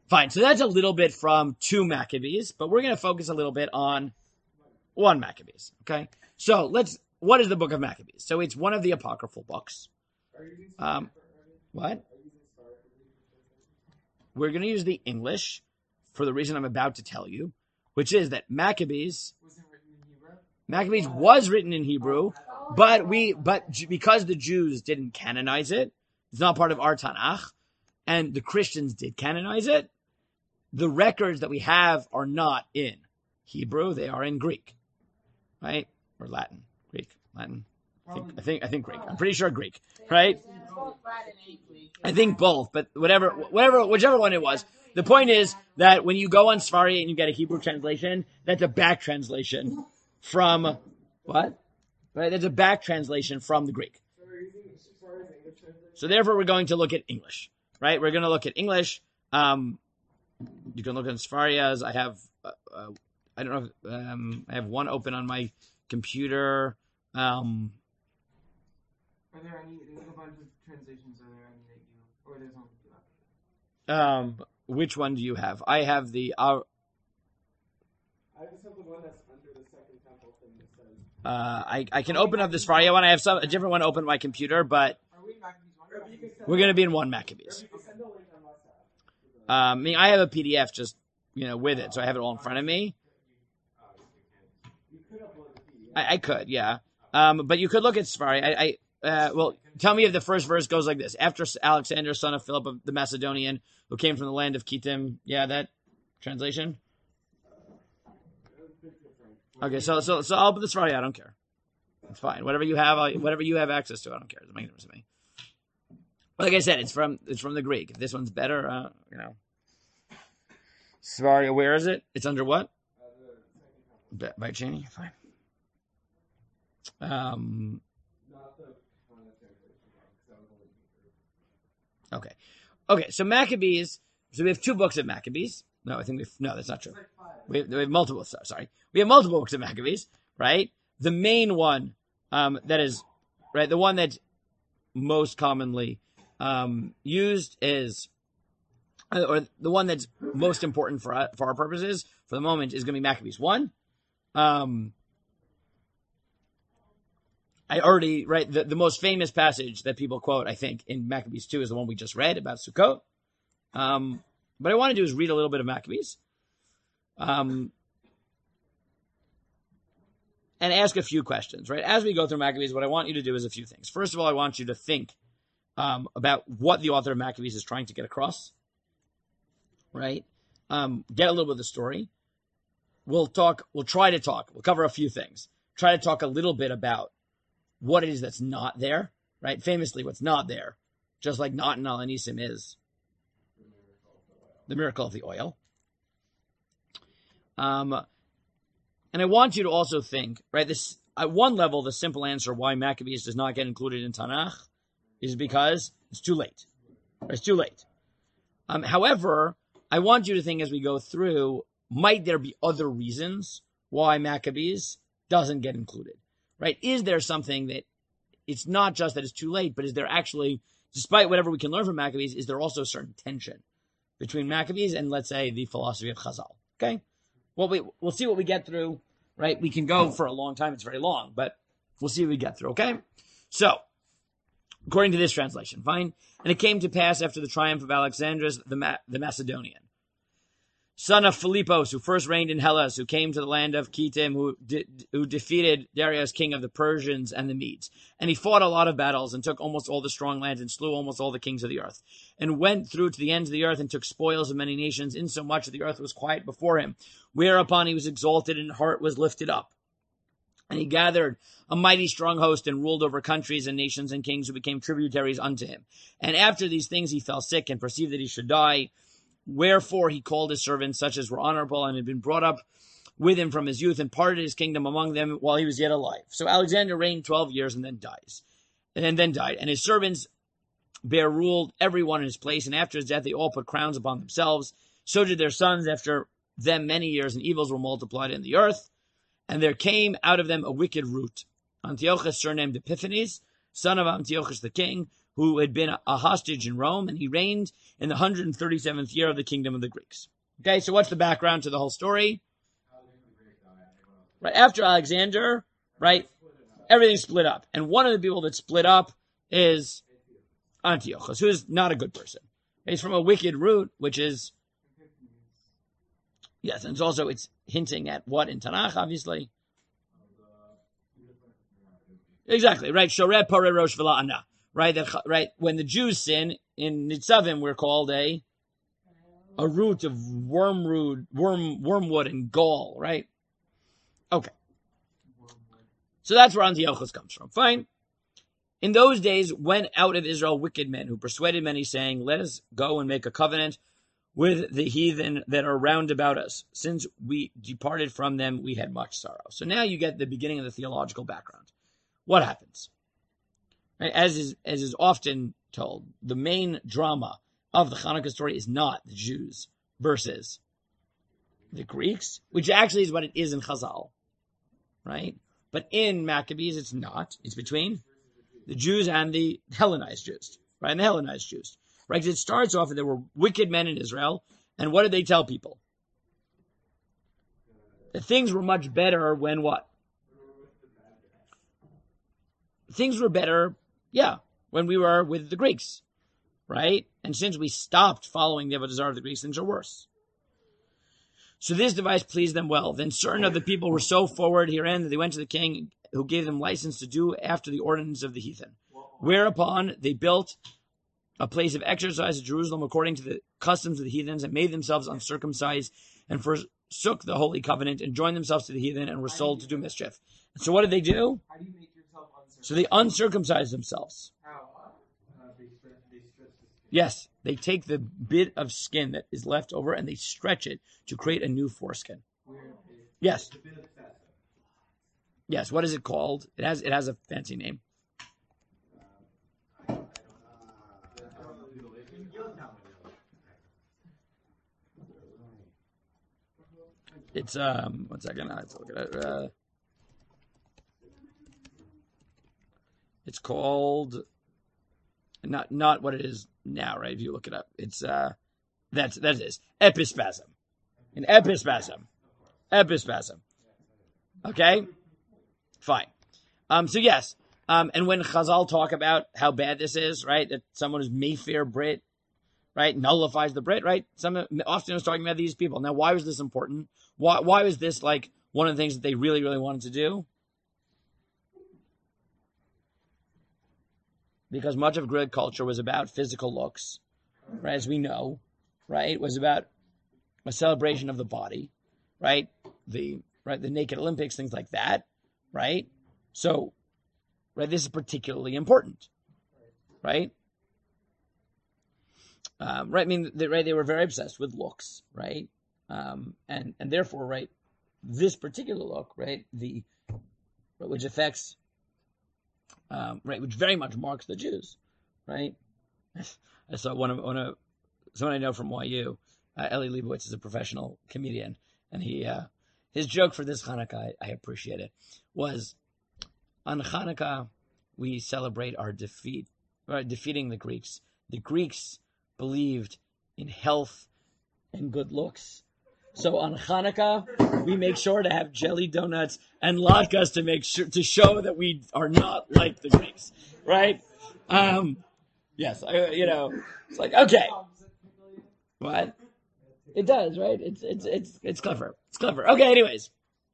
Fine. So that's a little bit from 2 Maccabees, but we're going to focus a little bit on 1 Maccabees. Okay. So what is the book of Maccabees? So it's one of the apocryphal books. What? We're going to use the English for the reason I'm about to tell you, which is that Maccabees was written in Hebrew, but because the Jews didn't canonize it, it's not part of our Tanakh, and the Christians did canonize it, the records that we have are not in Hebrew, they are in Greek, right? Or Latin. Greek, Latin. I think Greek. I'm pretty sure Greek, right? I think both, but whichever one it was. The point is that when you go on Safari and you get a Hebrew translation, that's a back translation from what? Right? That's a back translation from the Greek. So therefore, we're going to look at English, right? We're going to look at English. You can look at Safarias. I have, I don't know if, I have one open on my computer. Are there any, there's a bunch of translations, are there any that you, or there's only two? Which one do you have? I have the, I just have the one that's under the Second Temple thing that says. I can open up this Faria one. I have a different one open on my computer, but we're going to be in 1 Maccabees. I mean, I have a PDF just, with it, so I have it all in front of me. I could, yeah. But you could look at Safari. Well, tell me if the first verse goes like this. After Alexander, son of Philip of the Macedonian, who came from the land of Kittim. Yeah, that translation? Okay, so I'll put the Safari. I don't care. It's fine. Whatever you have access to, I don't care. It doesn't make a difference to me. Like I said, it's from the Greek. If this one's better, Safari, where is it? It's under what? By Cheney? Fine. Okay. So Maccabees. So we have 2 books of Maccabees. No, that's not true. We have multiple. Sorry, we have multiple books of Maccabees. Right. The main one, that is right. The one that's most commonly used is, or the one that's most important for our purposes for the moment is going to be Maccabees 1. The most famous passage that people quote, I think, in Maccabees 2 is the one we just read about Sukkot. But I want to do is read a little bit of Maccabees. And ask a few questions, right? As we go through Maccabees, what I want you to do is a few things. First of all, I want you to think about what the author of Maccabees is trying to get across, right? Get a little bit of the story. We'll try to talk. We'll cover a few things. Try to talk a little bit about what it is that's not there, right? Famously, what's not there, just like not in Al Anisim is the miracle of the oil. And I want you to also think, right, this, at one level, the simple answer why Maccabees does not get included in Tanakh is because it's too late. It's too late. However, I want you to think as we go through, might there be other reasons why Maccabees doesn't get included, right? Is there something that it's not just that it's too late, but is there actually, despite whatever we can learn from Maccabees, is there also a certain tension between Maccabees and, let's say, the philosophy of Chazal? Okay? Well, we'll see what we get through, right? We can go for a long time. It's very long, but we'll see what we get through, okay? So, according to this translation, fine. And it came to pass after the triumph of Alexandrus the Macedonian, son of Philippos, who first reigned in Hellas, who came to the land of Kittim, who defeated Darius, king of the Persians and the Medes. And he fought a lot of battles and took almost all the strong lands and slew almost all the kings of the earth, and went through to the ends of the earth and took spoils of many nations, insomuch that the earth was quiet before him. Whereupon he was exalted and heart was lifted up. And he gathered a mighty strong host and ruled over countries and nations and kings who became tributaries unto him. And after these things he fell sick and perceived that he should die. Wherefore he called his servants, such as were honorable and had been brought up with him from his youth, and parted his kingdom among them while he was yet alive. So Alexander reigned 12 years and then died. And his servants bare ruled every one in his place, and after his death they all put crowns upon themselves. So did their sons after them many years, and evils were multiplied in the earth. And there came out of them a wicked root, Antiochus surnamed Epiphanes, son of Antiochus the king, who had been a hostage in Rome, and he reigned in the 137th year of the kingdom of the Greeks. Okay, so what's the background to the whole story? Right after Alexander, right, everything split up. And one of the people that split up is Antiochus, who is not a good person. He's from a wicked root, which is, yes, and it's hinting at what in Tanakh, obviously. Exactly, right? Shoreh Pareh Rosh V'La'ana. Right, when the Jews sin, in Nitzavim, we're called a root of wormwood and gall, right? Okay. So that's where Antiochus comes from. Fine. In those days went out of Israel wicked men who persuaded many, saying, let us go and make a covenant with the heathen that are round about us. Since we departed from them, we had much sorrow. So now you get the beginning of the theological background. What happens? Right, as is often told, the main drama of the Hanukkah story is not the Jews versus the Greeks, which actually is what it is in Chazal, right? But in Maccabees, it's not. It's between the Jews and the Hellenized Jews, right? And the Hellenized Jews, right? Because it starts off, there were wicked men in Israel, and what did they tell people? That things were much better when what? Things were better, when we were with the Greeks, right? And since we stopped following the Avodah Zarah of the Greeks, things are worse. So this device pleased them well. Then certain of the people were so forward herein that they went to the king, who gave them license to do after the ordinance of the heathen. Whereupon they built a place of exercise at Jerusalem according to the customs of the heathens, and made themselves uncircumcised, and forsook the holy covenant, and joined themselves to the heathen, and were sold to do mischief. And so what did they do? How do you make yourself uncircumcised? So they uncircumcised themselves. How? Yes, they take the bit of skin that is left over and they stretch it to create a new foreskin. Yes. Yes, what is it called? It has a fancy name. It's 1 second, I have to look at it. It's called not what it is now, right? If you look it up, it's that is epispasm. An epispasm. Okay, fine. So yes, and when Chazal talk about how bad this is, right, that someone who's Mayfair Brit, right, nullifies the Brit, right? Often is talking about these people. Now, why was this important? Why was this like one of the things that they really, really wanted to do? Because much of Greek culture was about physical looks, right? As we know, right? It was about a celebration of the body, right? The naked Olympics, things like that, right? So, right, this is particularly important, right? Right. I mean, they were very obsessed with looks, right? And therefore, right, this particular look, right, which affects. Right, which very much marks the Jews, right? I saw someone I know from YU, Eli Leibowitz is a professional comedian, and his joke for this Hanukkah, I appreciate it, was on Hanukkah we celebrate our defeat, right, defeating the Greeks. The Greeks believed in health and good looks. So on Hanukkah, we make sure to have jelly donuts and latkes to show that we are not like the Greeks, right? Yes, it's like, okay. What? It does, right? It's clever. It's clever. Okay, anyways.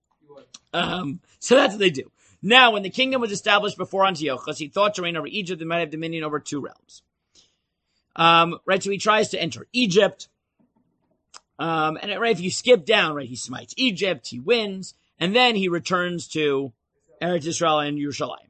So that's what they do. Now, when the kingdom was established before Antiochus, he thought to reign over Egypt and might have dominion over 2 realms. Right, so he tries to enter Egypt. And right, if you skip down, right, he smites Egypt, he wins, and then he returns to Eretz Israel and Yerushalayim.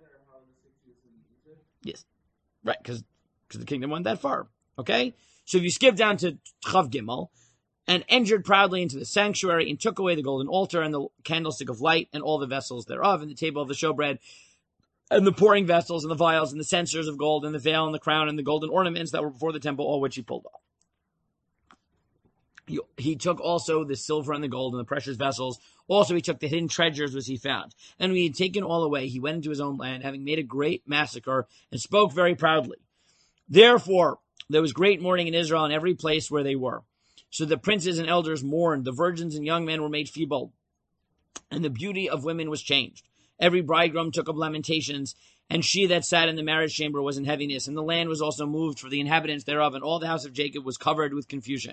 Yes, right, because the kingdom went that far. Okay, so if you skip down to Chav Gimel, and entered proudly into the sanctuary and took away the golden altar and the candlestick of light and all the vessels thereof, and the table of the showbread, and the pouring vessels and the vials and the censers of gold and the veil and the crown and the golden ornaments that were before the temple, all which he pulled off. He took also the silver and the gold and the precious vessels. Also, he took the hidden treasures which he found. And when he had taken all away, he went into his own land, having made a great massacre, and spoke very proudly. Therefore, there was great mourning in Israel in every place where they were. So the princes and elders mourned, the virgins and young men were made feeble, and the beauty of women was changed. Every bridegroom took up lamentations, and she that sat in the marriage chamber was in heaviness, and the land was also moved for the inhabitants thereof, and all the house of Jacob was covered with confusion.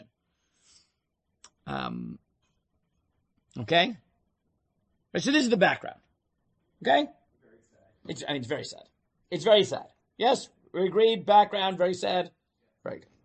Okay? So this is the background. Okay? It's very sad. It's very sad. Yes, we agree, background, very sad. Very good.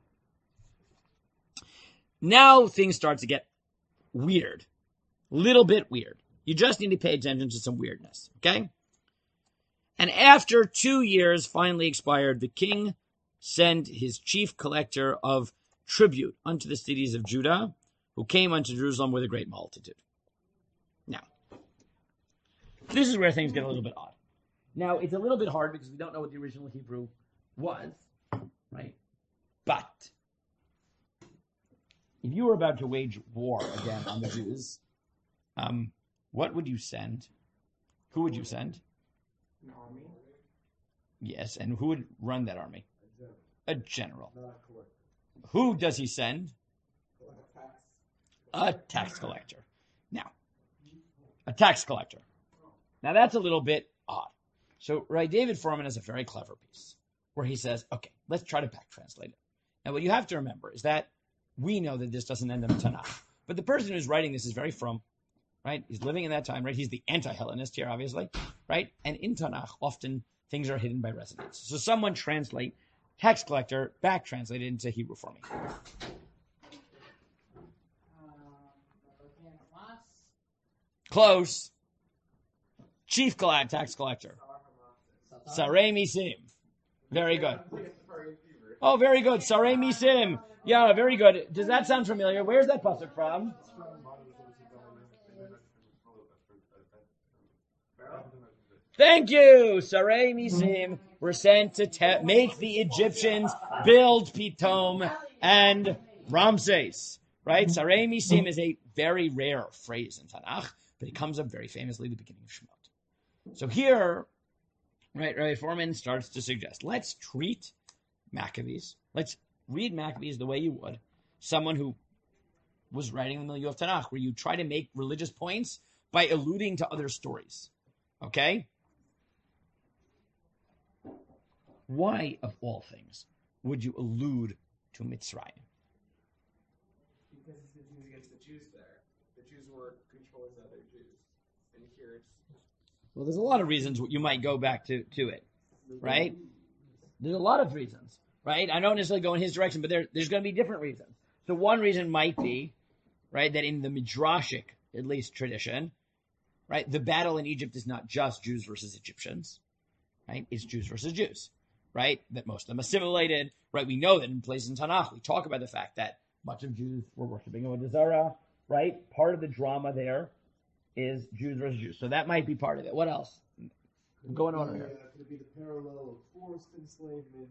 Now things start to get weird. Little bit weird. You just need to pay attention to some weirdness, okay? And after 2 years finally expired, the king sent his chief collector of tribute unto the cities of Judah, who came unto Jerusalem with a great multitude. Now, this is where things get a little bit odd. Now, it's a little bit hard because we don't know what the original Hebrew was, right? But if you were about to wage war again on the Jews, what would you send? Who would you send? An army? Yes, and who would run that army? A A general. not a collector. Who does he send? A tax. A tax collector. Now, a tax collector. Now that's a little bit odd. So, right, David Foreman has a very clever piece where he says, okay, let's try to back translate it. Now, what you have to remember is that we know that this doesn't end in Tanakh, but the person who's writing this is very from, right? He's living in that time, right? He's the anti-Hellenist here, obviously, right? And in Tanakh, often things are hidden by resonance. So someone translate tax collector, back translate it into Hebrew for me. Close. Chief tax collector. Sarei Misim. Very good. Oh, very good. Sarei Misim. Yeah, very good. Does that sound familiar? Where's that pasuk from? Thank you. Sarei Misim were sent to make the Egyptians build Pitom and Ramses. Right? Sarei Misim is a very rare phrase in Tanakh, but it comes up very famously at the beginning of Shemot. So here, right, Foreman starts to suggest, let's treat Maccabees, let's read Maccabees the way you would someone who was writing the milieu of Tanakh, where you try to make religious points by alluding to other stories. Okay? Why, of all things, would you allude to Mitzrayim? Because it's the Jews against the Jews there. The Jews were controlling the other Jews. And here it's... Well, there's a lot of reasons you might go back to it, right? There's a lot of reasons, right? I don't necessarily go in his direction, but there's going to be different reasons. So one reason might be, right, that in the Midrashic, at least, tradition, right, the battle in Egypt is not just Jews versus Egyptians, right? It's Jews versus Jews, right? That most of them assimilated, right? We know that in places in Tanakh, we talk about the fact that much of Jews were worshiping Avodah Zarah, right? Part of the drama there is Jews versus Jews. So that might be part of it. What else? Going on here. Could it be the parallel of forced enslavement?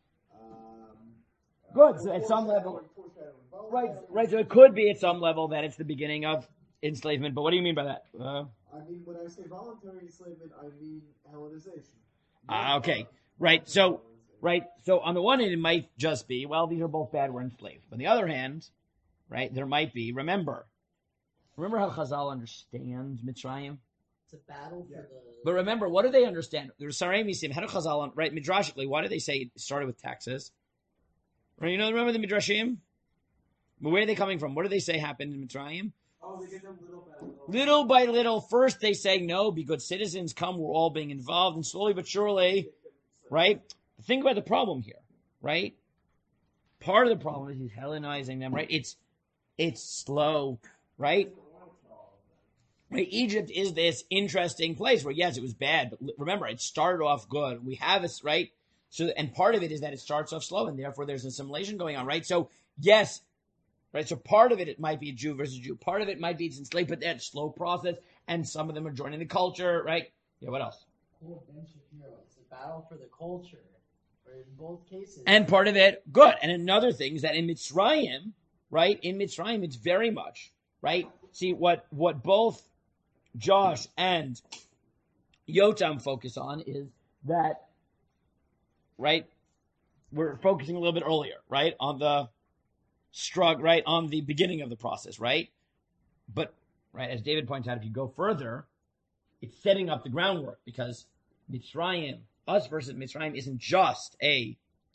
Good. So at some level, right. So it could be at some level that it's the beginning of enslavement. But what do you mean by that? I mean, when I say voluntary enslavement, I mean Hellenization. Okay. Right. So on the one hand, it might just be, well, these are both bad. We're enslaved. But on the other hand, right, there might be. Remember how Chazal understands Mitzrayim? It's a battle for the... But remember, what do they understand? There's Sarei Misim, how do Chazal, right, Midrashically, why do they say it started with taxes? Right, remember the Midrashim? But where are they coming from? What do they say happened in Mitzrayim? Oh, they get them little by little. Little by little. First they say, no, be good citizens, come, we're all being involved, and slowly but surely, right? Think about the problem here, right? Part of the problem is he's Hellenizing them, right? It's slow, right? Right, Egypt is this interesting place where, yes, it was bad, but remember, it started off good. We have this, right? So, and part of it is that it starts off slow, and therefore there's assimilation going on, right? So, yes, right? So part of it might be Jew versus Jew. Part of it might be it's enslaved, but that's slow process, and some of them are joining the culture, right? Yeah, what else? Whole bench of heroes. It's a battle for the culture. Or in both cases. And part of it, good. And another thing is that in Mitzrayim, right? In Mitzrayim, it's very much, right? See, what both Josh and Yotam focus on is that, right, we're focusing a little bit earlier, right, on the right, on the beginning of the process, right? But, right, as David points out, if you go further, it's setting up the groundwork, because Mitzrayim, us versus Mitzrayim, isn't just a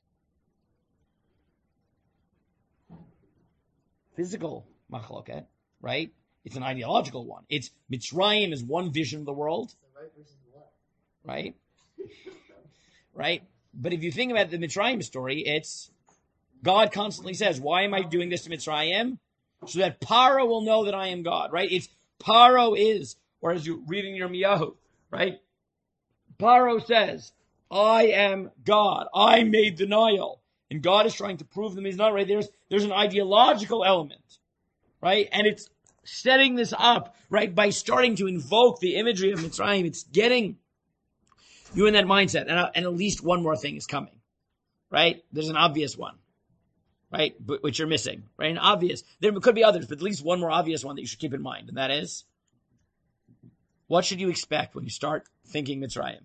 physical machloket, right? It's an ideological one. It's Mitzrayim is one vision of the world, The right versus the left. right? Right? But if you think about the Mitzrayim story, it's God constantly says, why am I doing this to Mitzrayim? So that Paro will know that I am God, right? It's Paro is, or as you read in Yirmiyahu, right? Paro says, I am God. I made the Nile. And God is trying to prove them he's not, right? There's an ideological element, right? And it's setting this up, right? By starting to invoke the imagery of Mitzrayim, it's getting you in that mindset. And at least one more thing is coming, right? There's an obvious one, right? But which you're missing, right? An obvious. There could be others, but at least one more obvious one that you should keep in mind. And that is, what should you expect when you start thinking Mitzrayim?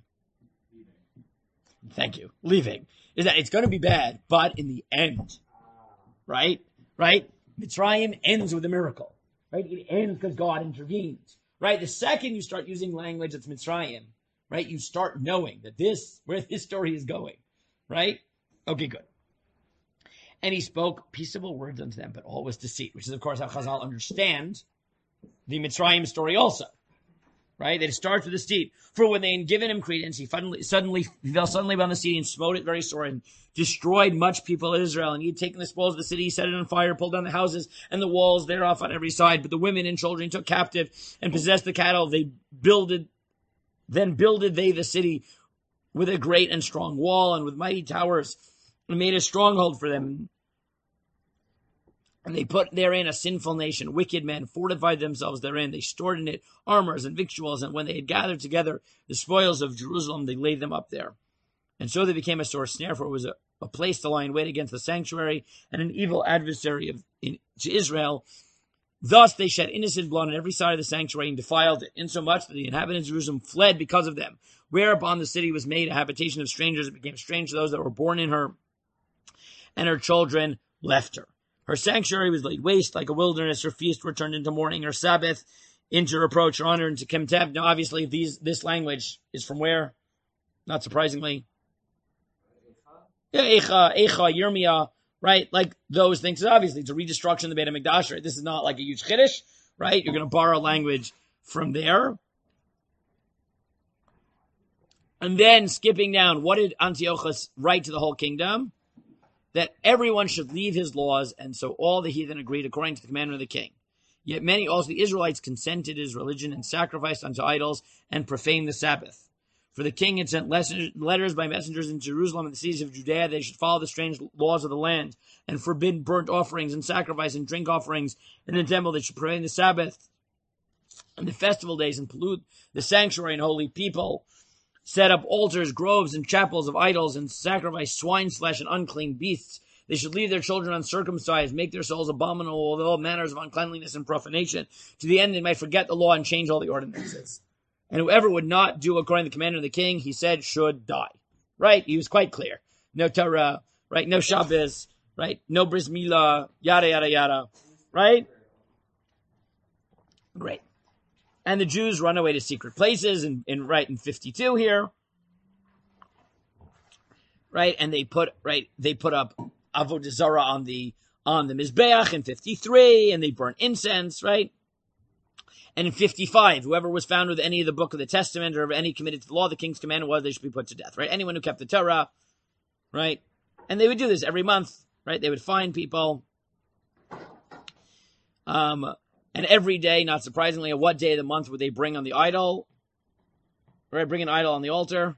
Thank you. Leaving. Is that it's going to be bad, but in the end, right? Right? Mitzrayim ends with a miracle, right? It ends because God intervenes, right? The second you start using language that's Mitzrayim, right? You start knowing that where this story is going, right? Okay, good. And he spoke peaceable words unto them, but all was deceit, which is, of course, how Chazal understand the Mitzrayim story also. Right? That it starts with the steed. For when they had given him credence, he fell suddenly upon the steed and smote it very sore and destroyed much people of Israel. And he had taken the spoils of the city, set it on fire, pulled down the houses and the walls thereof on every side. But the women and children took captive and possessed the cattle. Then builded they the city with a great and strong wall and with mighty towers, and made a stronghold for them. And they put therein a sinful nation. Wicked men fortified themselves therein. They stored in it armors and victuals. And when they had gathered together the spoils of Jerusalem, they laid them up there. And so they became a sore snare, for it was a place to lie in wait against the sanctuary and an evil adversary to Israel. Thus they shed innocent blood on every side of the sanctuary and defiled it, insomuch that the inhabitants of Jerusalem fled because of them. Whereupon the city was made a habitation of strangers. It became strange to those that were born in her, and her children left her. Her sanctuary was laid waste like a wilderness. Her feast were turned into mourning. Her Sabbath into reproach. Her honor into contempt. Now, obviously, this language is from where? Not surprisingly. Yeah, Eicha, Yirmiyah, right? Like those things. Obviously, it's a redestruction of the Beit HaMikdash, right? This is not like a huge chiddush, right? You're going to borrow language from there. And then skipping down, what did Antiochus write to the whole kingdom? That everyone should leave his laws, and so all the heathen agreed according to the commandment of the king. Yet many, also the Israelites, consented to his religion and sacrificed unto idols and profaned the Sabbath. For the king had sent letters by messengers in Jerusalem and the cities of Judea. They should follow the strange laws of the land and forbid burnt offerings and sacrifice and drink offerings in the temple. They should profane the Sabbath and the festival days and pollute the sanctuary and holy people. Set up altars, groves, and chapels of idols, and sacrifice swine's flesh and unclean beasts. They should leave their children uncircumcised, make their souls abominable with all manners of uncleanliness and profanation, to the end they might forget the law and change all the ordinances. And whoever would not do according to the commandment of the king, he said, should die. Right? He was quite clear. No Torah, right? No Shabbos, right? No Bris Milah, yada, yada, yada. Right? Great. And the Jews run away to secret places in 52 here. Right? And they put up Avodah Zarah on the Mizbeach in 53, and they burn incense, right? And in 55, whoever was found with any of the book of the Testament or any committed to the law, the king's commandment was they should be put to death, right? Anyone who kept the Torah, right? And they would do this every month, right? They would find people. And every day, not surprisingly, at what day of the month would they bring on the idol? Right, bring an idol on the altar.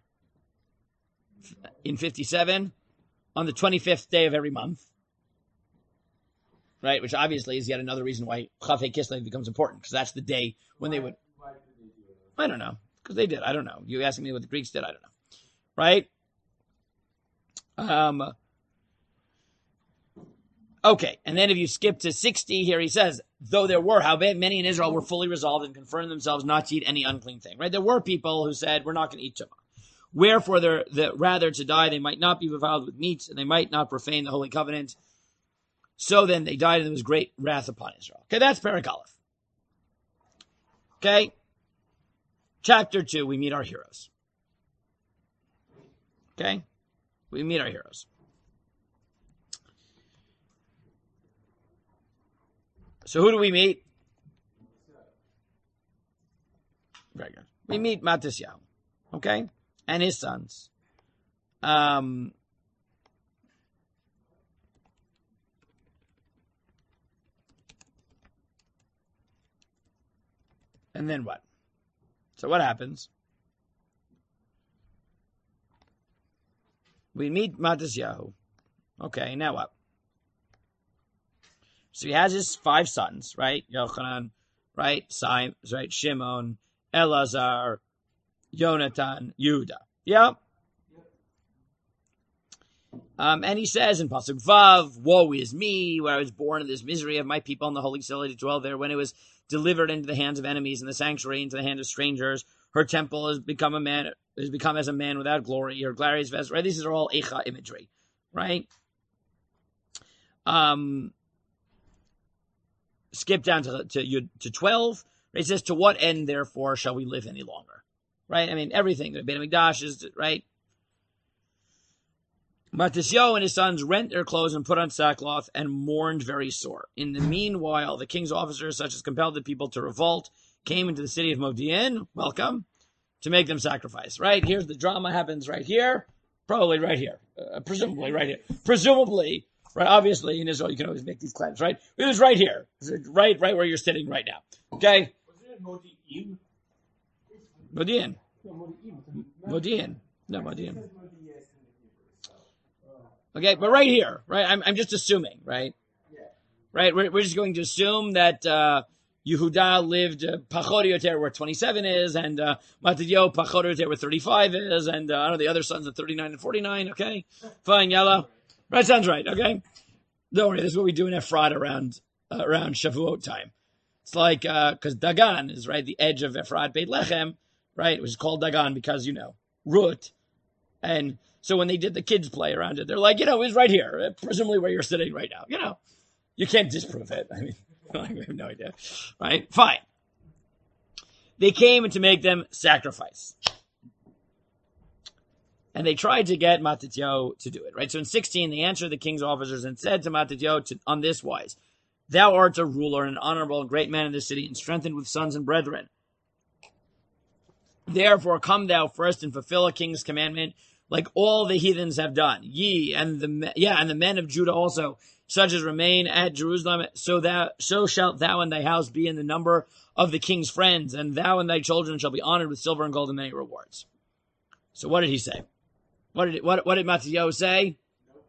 In 57, on the 25th day of every month. Right, which obviously is yet another reason why Chafei Kislev becomes important, because that's the day when they would. Why did they do it? I don't know, because they did. I don't know. You asking me what the Greeks did? I don't know. Right? Okay, and then if you skip to 60, here he says, though there were, how many in Israel were fully resolved and confirmed themselves not to eat any unclean thing, right? There were people who said, we're not going to eat tumah. Wherefore, rather to die, they might not be defiled with meat, and they might not profane the holy covenant. So then they died, and there was great wrath upon Israel. Okay, that's Perek Aleph. Okay, chapter 2, we meet our heroes. Okay, we meet our heroes. So who do we meet? Very good. We meet Matisyahu, okay, and his sons. And then what? So what happens? We meet Matisyahu. Okay, now what? So he has his 5 sons, right? Yochanan, right? Simon, right? Shimon, Elazar, Yonatan, Yehuda. Yeah. And he says in Pasuk Vav, woe is me, where I was born in this misery of my people in the holy city to dwell there, when it was delivered into the hands of enemies and the sanctuary into the hand of strangers. Her temple has become as a man without glory. Her glorious vest, right? These are all Eicha imagery, right? Skip down to 12. It says, to what end, therefore, shall we live any longer? Right? I mean, everything. The Beit HaMikdash is, right? Matisyahu and his sons rent their clothes and put on sackcloth and mourned very sore. In the meanwhile, the king's officers, such as compelled the people to revolt, came into the city of Modi'in, welcome, to make them sacrifice. Right? Here's the drama happens right here. Probably right here. Presumably right here. Presumably, right? Obviously, in Israel, you can always make these claims, right? It was right here. Right where you're sitting right now. Okay? Was it Modi'in? Modi'in. No, Modi'in. No, Modi'in. Okay, but right here, right? I'm just assuming, right? Yeah. Right? We're just going to assume that Yehuda lived Pachot Yoter where 27 is, and Matisyahu Pachot Yoter where 35 is, and I don't know, the other sons are 39 and 49, okay? Fine, yellow. That sounds right, okay? Don't worry, this is what we do in Efrat around Shavuot time. It's like, because Dagan is, right, the edge of Efrat Beit Lechem, right? It was called Dagan because, root, and so when they did the kids play around it, they're like, it was right here, presumably where you're sitting right now. You can't disprove it. I mean, I have no idea. Right? Fine. They came to make them sacrifice. And they tried to get Matisyahu to do it. Right? So in 16, they answered the king's officers and said to Matisyahu on this wise, thou art a ruler and an honorable and great man in this city and strengthened with sons and brethren. Therefore come thou first and fulfill a king's commandment, like all the heathens have done. Ye and the men of Judah also, such as remain at Jerusalem, so shalt thou and thy house be in the number of the king's friends, and thou and thy children shall be honored with silver and gold and many rewards. So what did he say? What did Matisyahu say? Nope.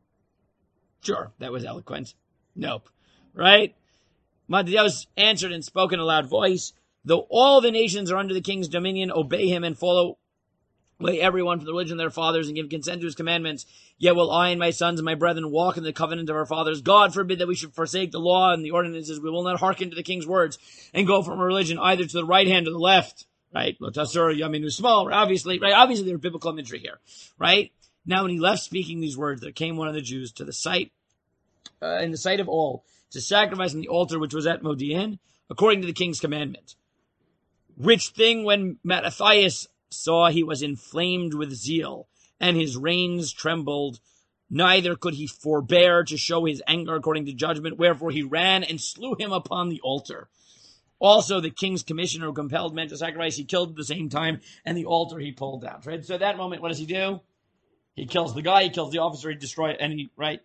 Sure, that was eloquent. Nope. Right? Matisyahu answered and spoke in a loud voice, though all the nations are under the king's dominion, obey him and follow everyone from the religion of their fathers and give consent to his commandments. Yet will I and my sons and my brethren walk in the covenant of our fathers. God forbid that we should forsake the law and the ordinances. We will not hearken to the king's words and go from a religion either to the right hand or the left. Right? Lotasur yaminu small. Obviously, right? Obviously, there are biblical imagery here. Right? Now, when he left speaking these words, there came one of the Jews to the site, in the sight of all, to sacrifice on the altar which was at Modi'in, according to the king's commandment. Which thing, when Mattathias saw, he was inflamed with zeal, and his reins trembled. Neither could he forbear to show his anger according to judgment, wherefore he ran and slew him upon the altar. Also, the king's commissioner who compelled men to sacrifice, he killed at the same time, and the altar he pulled down. Right? So at that moment, what does he do? He kills the guy, he kills the officer, he destroys, and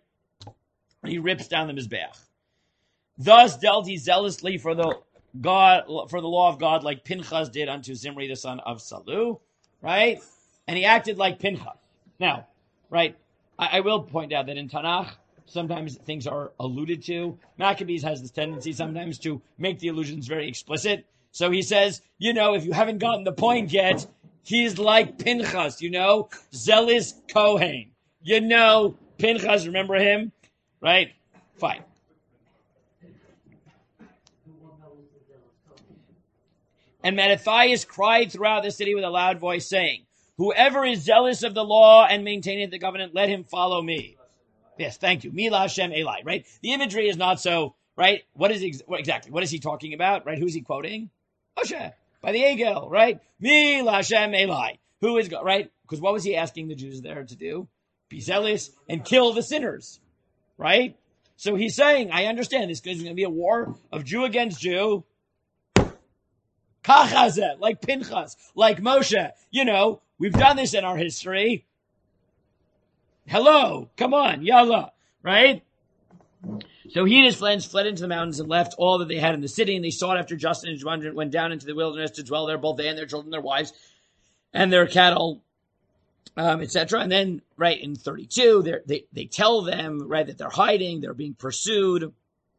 he rips down the Mizbeach. Thus dealt he zealously for the law of God, like Pinchas did unto Zimri, the son of Salu, right? And he acted like Pinchas. Now, right, I will point out that in Tanakh, sometimes things are alluded to. Maccabees has this tendency sometimes to make the allusions very explicit. So he says, if you haven't gotten the point yet, he's like Pinchas, zealous Kohen. Pinchas, remember him, right? Fine. And Mattathias cried throughout the city with a loud voice, saying, whoever is zealous of the law and maintaineth the covenant, let him follow me. Yes, thank you. Mila Hashem Eli, right? The imagery is not so, right? What is he talking about, right? Who's he quoting? Moshe, by the Egel, right? Mila Hashem Eli. Who is, right? Because what was he asking the Jews there to do? Be zealous and kill the sinners, right? So he's saying, I understand this is going to be a war of Jew against Jew. Kachazeh, like Pinchas, like Moshe. You know, we've done this in our history. Hello, come on, yalla, right? So he and his friends fled into the mountains and left all that they had in the city, and they sought after Justin and Juan, went down into the wilderness to dwell there, both they and their children, their wives, and their cattle, etc. And then, right, in 32, they tell them, right, that they're hiding, they're being pursued.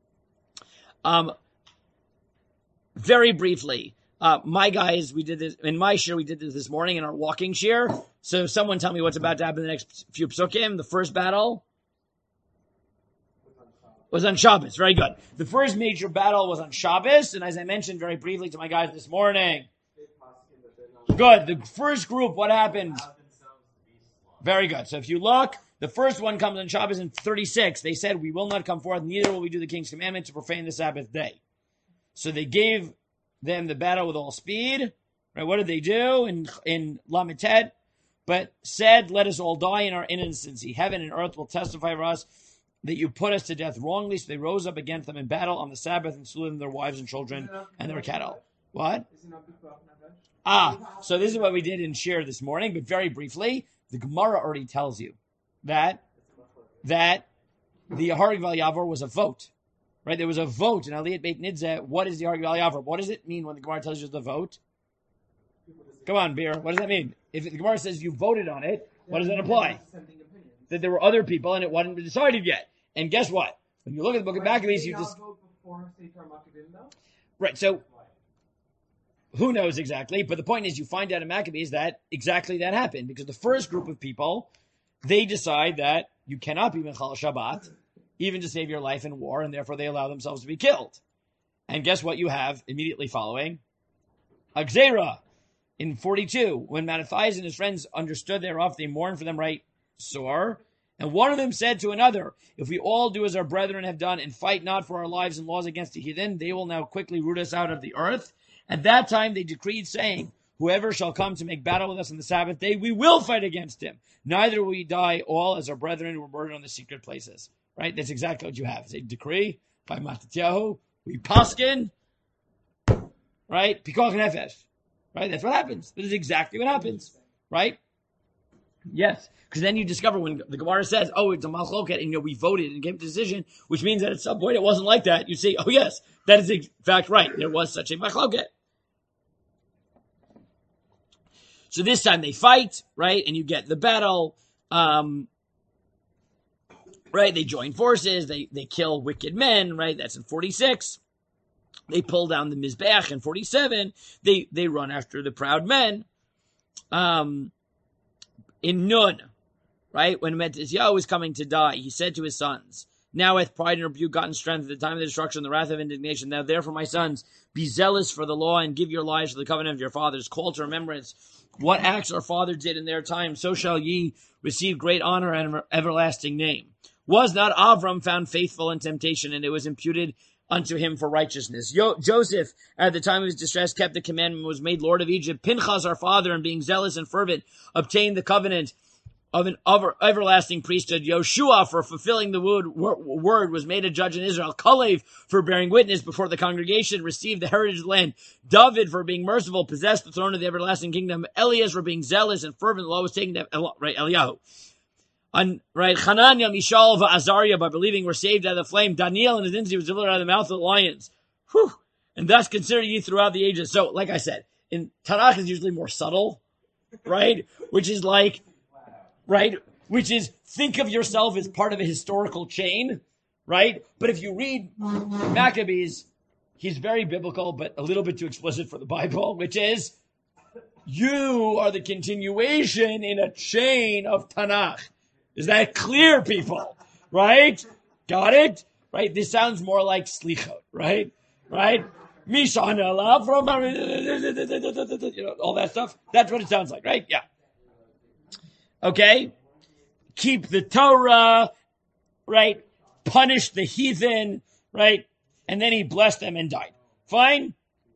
Very briefly, my guys, we did this, in my shir, we did this morning in our walking shir. So someone tell me what's about to happen in the next few psukim. The first battle was on Shabbos. Very good. The first major battle was on Shabbos. And as I mentioned very briefly to my guys this morning, good. The first group, what happened? Very good. So if you look, the first one comes on Shabbos in 36. They said, we will not come forth, neither will we do the king's commandment to profane the Sabbath day. So they gave them the battle with all speed. Right? What did they do in Lamited? But said, let us all die in our innocency. Heaven and earth will testify for us that you put us to death wrongly. So they rose up against them in battle on the Sabbath and slew them, their wives and children and their cattle. What? So this is what we did in Shir this morning, but very briefly, the Gemara already tells you that the Hareg Val Yavor was a vote. Right, there was a vote in Aliyat Beit Nitzeh. What is the Hareg Val Yavor? What does it mean when the Gemara tells you the vote? Come on, Beer. What does that mean? If the Gemara says you voted on it, what does that imply? That there were other people and it wasn't decided yet. And guess what? When you look at the book of Maccabees, you just... Right, so who knows exactly? But the point is you find out in Maccabees that exactly that happened. Because the first group of people, they decide that you cannot be Mechal Shabbat, even to save your life in war, and therefore they allow themselves to be killed. And guess what you have immediately following? Agzera in 42, when Mattathias and his friends understood thereof, they mourned for them right sore. And one of them said to another, if we all do as our brethren have done and fight not for our lives and laws against the heathen, they will now quickly root us out of the earth. At that time they decreed, saying, whoever shall come to make battle with us on the Sabbath day, we will fight against him. Neither will we die all as our brethren who were murdered on the secret places. Right? That's exactly what you have. It's a decree by Mattatyahu. We paskin. Right? Pikuach nefesh. Right? That's what happens. That is exactly what happens. Right? Yes. Because then you discover when the Gemara says, oh, it's a machloket, and we voted and gave a decision, which means that at some point it wasn't like that. You say, oh yes, that is in fact right. There was such a machloket. So this time they fight, right? And you get the battle. Right, they join forces, they kill wicked men, right? That's in 46. They pull down the Mizbeach in 47. They run after the proud men. In Nun, right, when Mattatyahu was coming to die, he said to his sons, now hath pride and rebuke gotten strength at the time of the destruction, the wrath of indignation. Now therefore, my sons, be zealous for the law and give your lives to the covenant of your fathers. Call to remembrance what acts our father did in their time, so shall ye receive great honor and everlasting name. Was not Avram found faithful in temptation, and it was imputed unto him for righteousness? Joseph, at the time of his distress, kept the commandment, was made Lord of Egypt. Pinchas, our father, and being zealous and fervent, obtained the covenant of an everlasting priesthood. Yoshua, for fulfilling the word, was made a judge in Israel. Kalev, for bearing witness before the congregation, received the heritage of the land. David, for being merciful, possessed the throne of the everlasting kingdom. Elias, for being zealous and fervent, the law was taken to Eliyahu. Hananiah, Mishael, Azariah, by believing, were saved out of the flame. Daniel and his dynasty was delivered out of the mouth of the lions. Whew. And thus consider ye throughout the ages. So, like I said, in Tanakh is usually more subtle, right? Which is like, right? Which is, think of yourself as part of a historical chain, right? But if you read Maccabees, he's very biblical, but a little bit too explicit for the Bible, which is, you are the continuation in a chain of Tanakh. Is that clear, people? Right? Got it? right? This sounds more like slichot, right? Right? Mishana from all that stuff. That's what it sounds like, right? Yeah. Okay. Keep the Torah, right? Punish the heathen, right? And then he blessed them and died. Fine.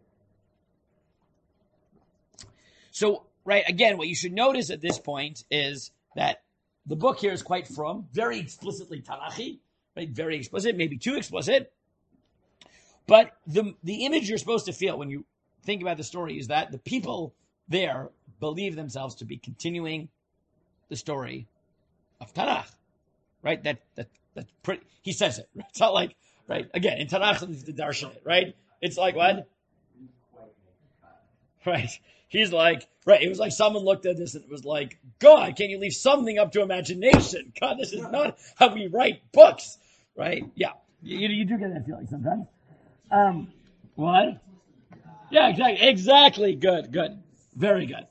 So, right, again, what you should notice at this point is that the book here is quite from, very explicitly Tanachi, right? Very explicit, maybe too explicit. But the image you're supposed to feel when you think about the story is that the people there believe themselves to be continuing the story of Tanakh, right? That's pretty. He says it. Right? It's not like, right? Again, in Tanakh, it's the darshan, right? It's like what? Right. He's like, right. It was like someone looked at this and it was like, God, can you leave something up to imagination? God, this is not how we write books, right? Yeah, you do get that feeling sometimes. What? Yeah, exactly. Good. Very good.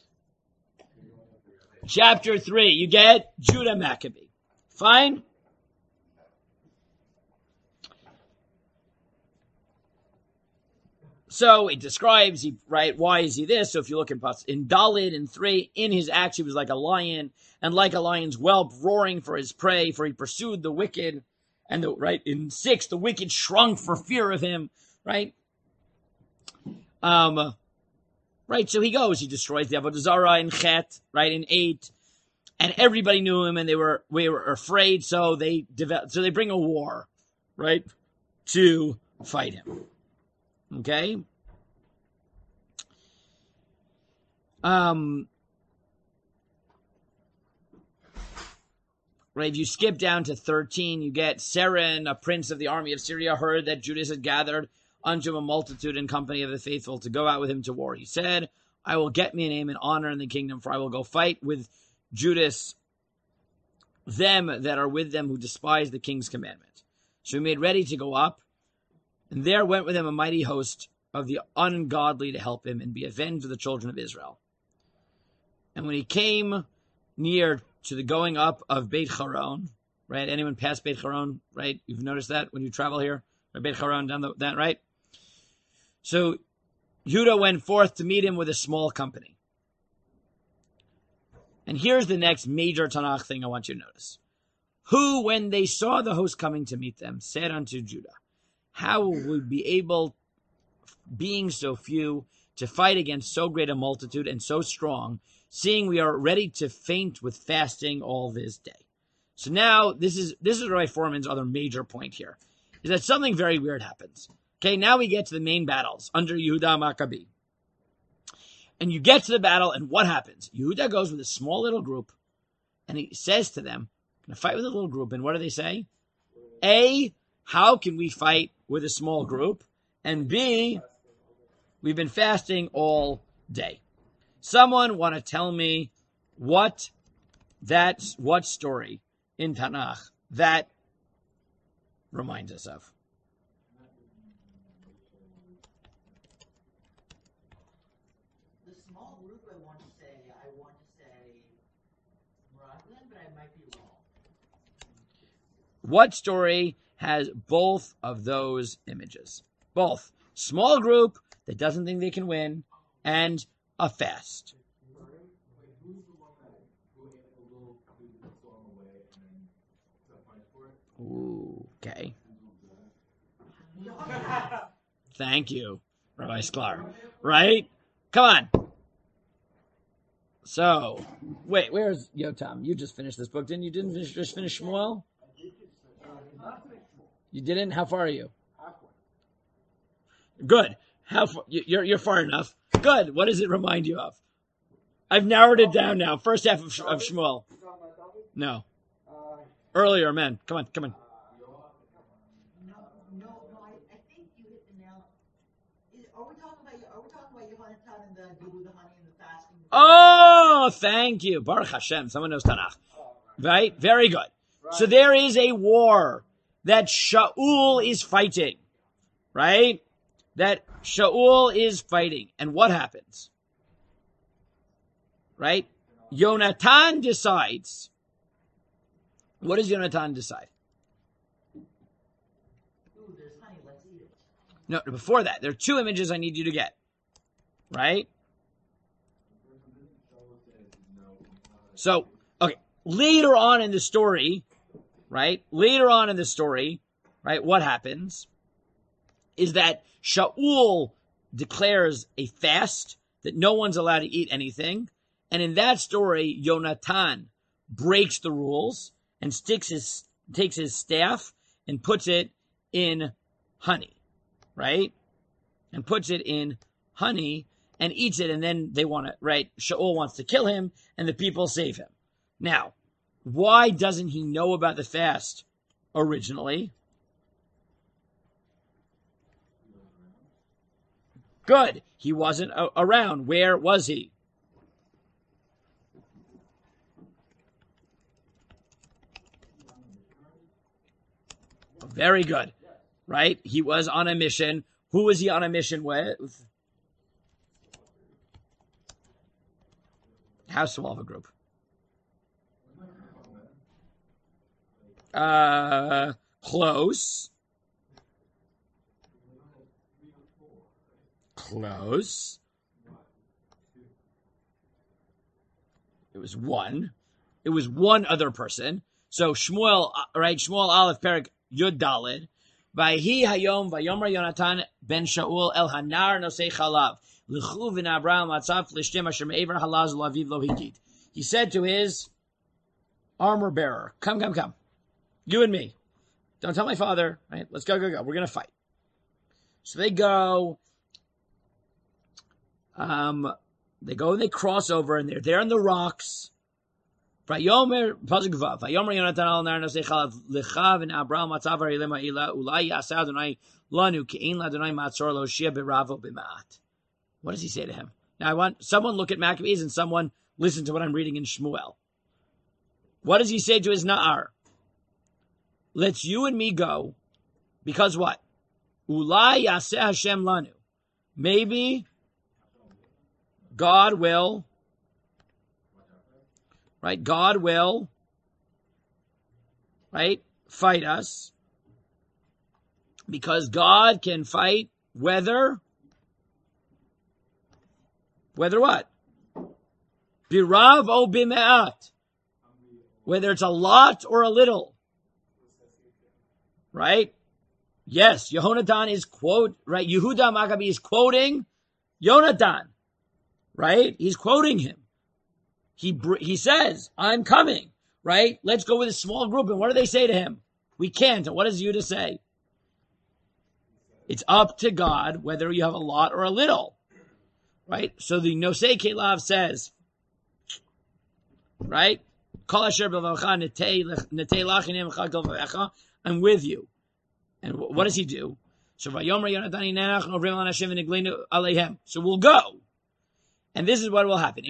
Chapter 3, you get Judah Maccabee. Fine? So it describes, right, why is he this? So if you look in Dalid and 3, in his acts he was like a lion, and like a lion's whelp roaring for his prey, for he pursued the wicked. And right in 6, the wicked shrunk for fear of him, right? Right, so he goes, he destroys the Avodah Zarah in Chet, right, in 8, and everybody knew him, and we were afraid, so they bring a war, right, to fight him. Okay? Right, if you skip down to 13, you get Seren, a prince of the army of Syria, heard that Judas had gathered unto him a multitude in company of the faithful to go out with him to war. He said, I will get me a name and honor in the kingdom, for I will go fight with Judas, them that are with them who despise the king's commandment. So he made ready to go up, and there went with him a mighty host of the ungodly to help him and be avenged of the children of Israel. And when he came near to the going up of Beit Charon, right? Anyone past Beit Charon, right? You've noticed that when you travel here, right? Beit Charon down that, right? So Yehuda went forth to meet him with a small company. And here's the next major Tanakh thing I want you to notice. Who, when they saw the host coming to meet them, said unto Judah, how will we be able, being so few, to fight against so great a multitude and so strong, seeing we are ready to faint with fasting all this day? So now, this is Rabbi Foreman's other major point here, is that something very weird happens. Okay, now we get to the main battles under Yehuda Maccabee. And you get to the battle, and what happens? Yehuda goes with a small little group, and he says to them, I'm going to fight with a little group, and what do they say? A, how can we fight with a small group? And B, we've been fasting all day. Someone want to tell me what story in Tanakh that reminds us of? The small group, I want to say Moroccan, but I might be wrong. What story has both of those images? Both. Small group that doesn't think they can win, and a fast. Ooh, okay. Thank you, Rabbi Sklar. Right? Come on. So, wait, where's Yotam? You just finished this book, didn't you? Didn't just finish Shmuel? You didn't? How far are you? Good. How far? You're far enough. Good. What does it remind you of? I've narrowed it down now. First half of Shmuel. No. Earlier, man. Come on. No, I think you hit the nail. Are we talking about Yohanan and the Guru, the honey, and the fasting? Oh, thank you. Baruch Hashem. Someone knows Tanakh. Right? Very good. So there is a war that Shaul is fighting. Right? That Shaul is fighting. And what happens? Right? Yonatan decides. What does Yonatan decide? No, before that, there are two images I need you to get. Right? So, okay, later on in the story, right? What happens is that Shaul declares a fast that no one's allowed to eat anything. And in that story, Yonatan breaks the rules and takes his staff and puts it in honey, right? And puts it in honey and eats it, and then they want to, right? Shaul wants to kill him, and the people save him. Now, why doesn't he know about the fast originally? Good. He wasn't around. Where was he? Very good. Right? He was on a mission. Who was he on a mission with? How small of a group? Close. It was one. It was one other person. So Shmuel, right? Shmuel Aleph Perik Yud Daled. Vayhi hayom vayomer Yonatan ben Shaul el hanar nosei chalav l'chu v'nabra matzaf l'shtim asher me'ever halaz laviv lo higit. He said to his armor bearer, "Come, you and me. Don't tell my father. Right? Let's go. We're gonna fight." So they go. They go and they cross over, and they're there on the rocks. Vayomer Yonatan al nar nosei chalav l'cha v'nabra matzav harilema ila ulai yaseh Adonai lanu ke'in l'Adonai matzor lo shia b'ravo b'ma'at. What does he say to him? Now I want someone look at Maccabees and someone listen to what I'm reading in Shmuel. What does he say to his Na'ar? Let's you and me go, because what? Ulai yaseh Hashem lanu. Maybe God will, right? God will, right? Fight us. Because God can fight whether what? Birav o bime'at. Whether it's a lot or a little. Right? Yes, Yehonatan is right? Yehuda Maccabi is quoting Yonatan. Right? He's quoting him. He says, I'm coming. Right? Let's go with a small group. And what do they say to him? We can't. And what does Yehuda say? It's up to God whether you have a lot or a little. Right? So the Nosei Kelav says, right? I'm with you. And what does he do? So we'll go. And this is what will happen.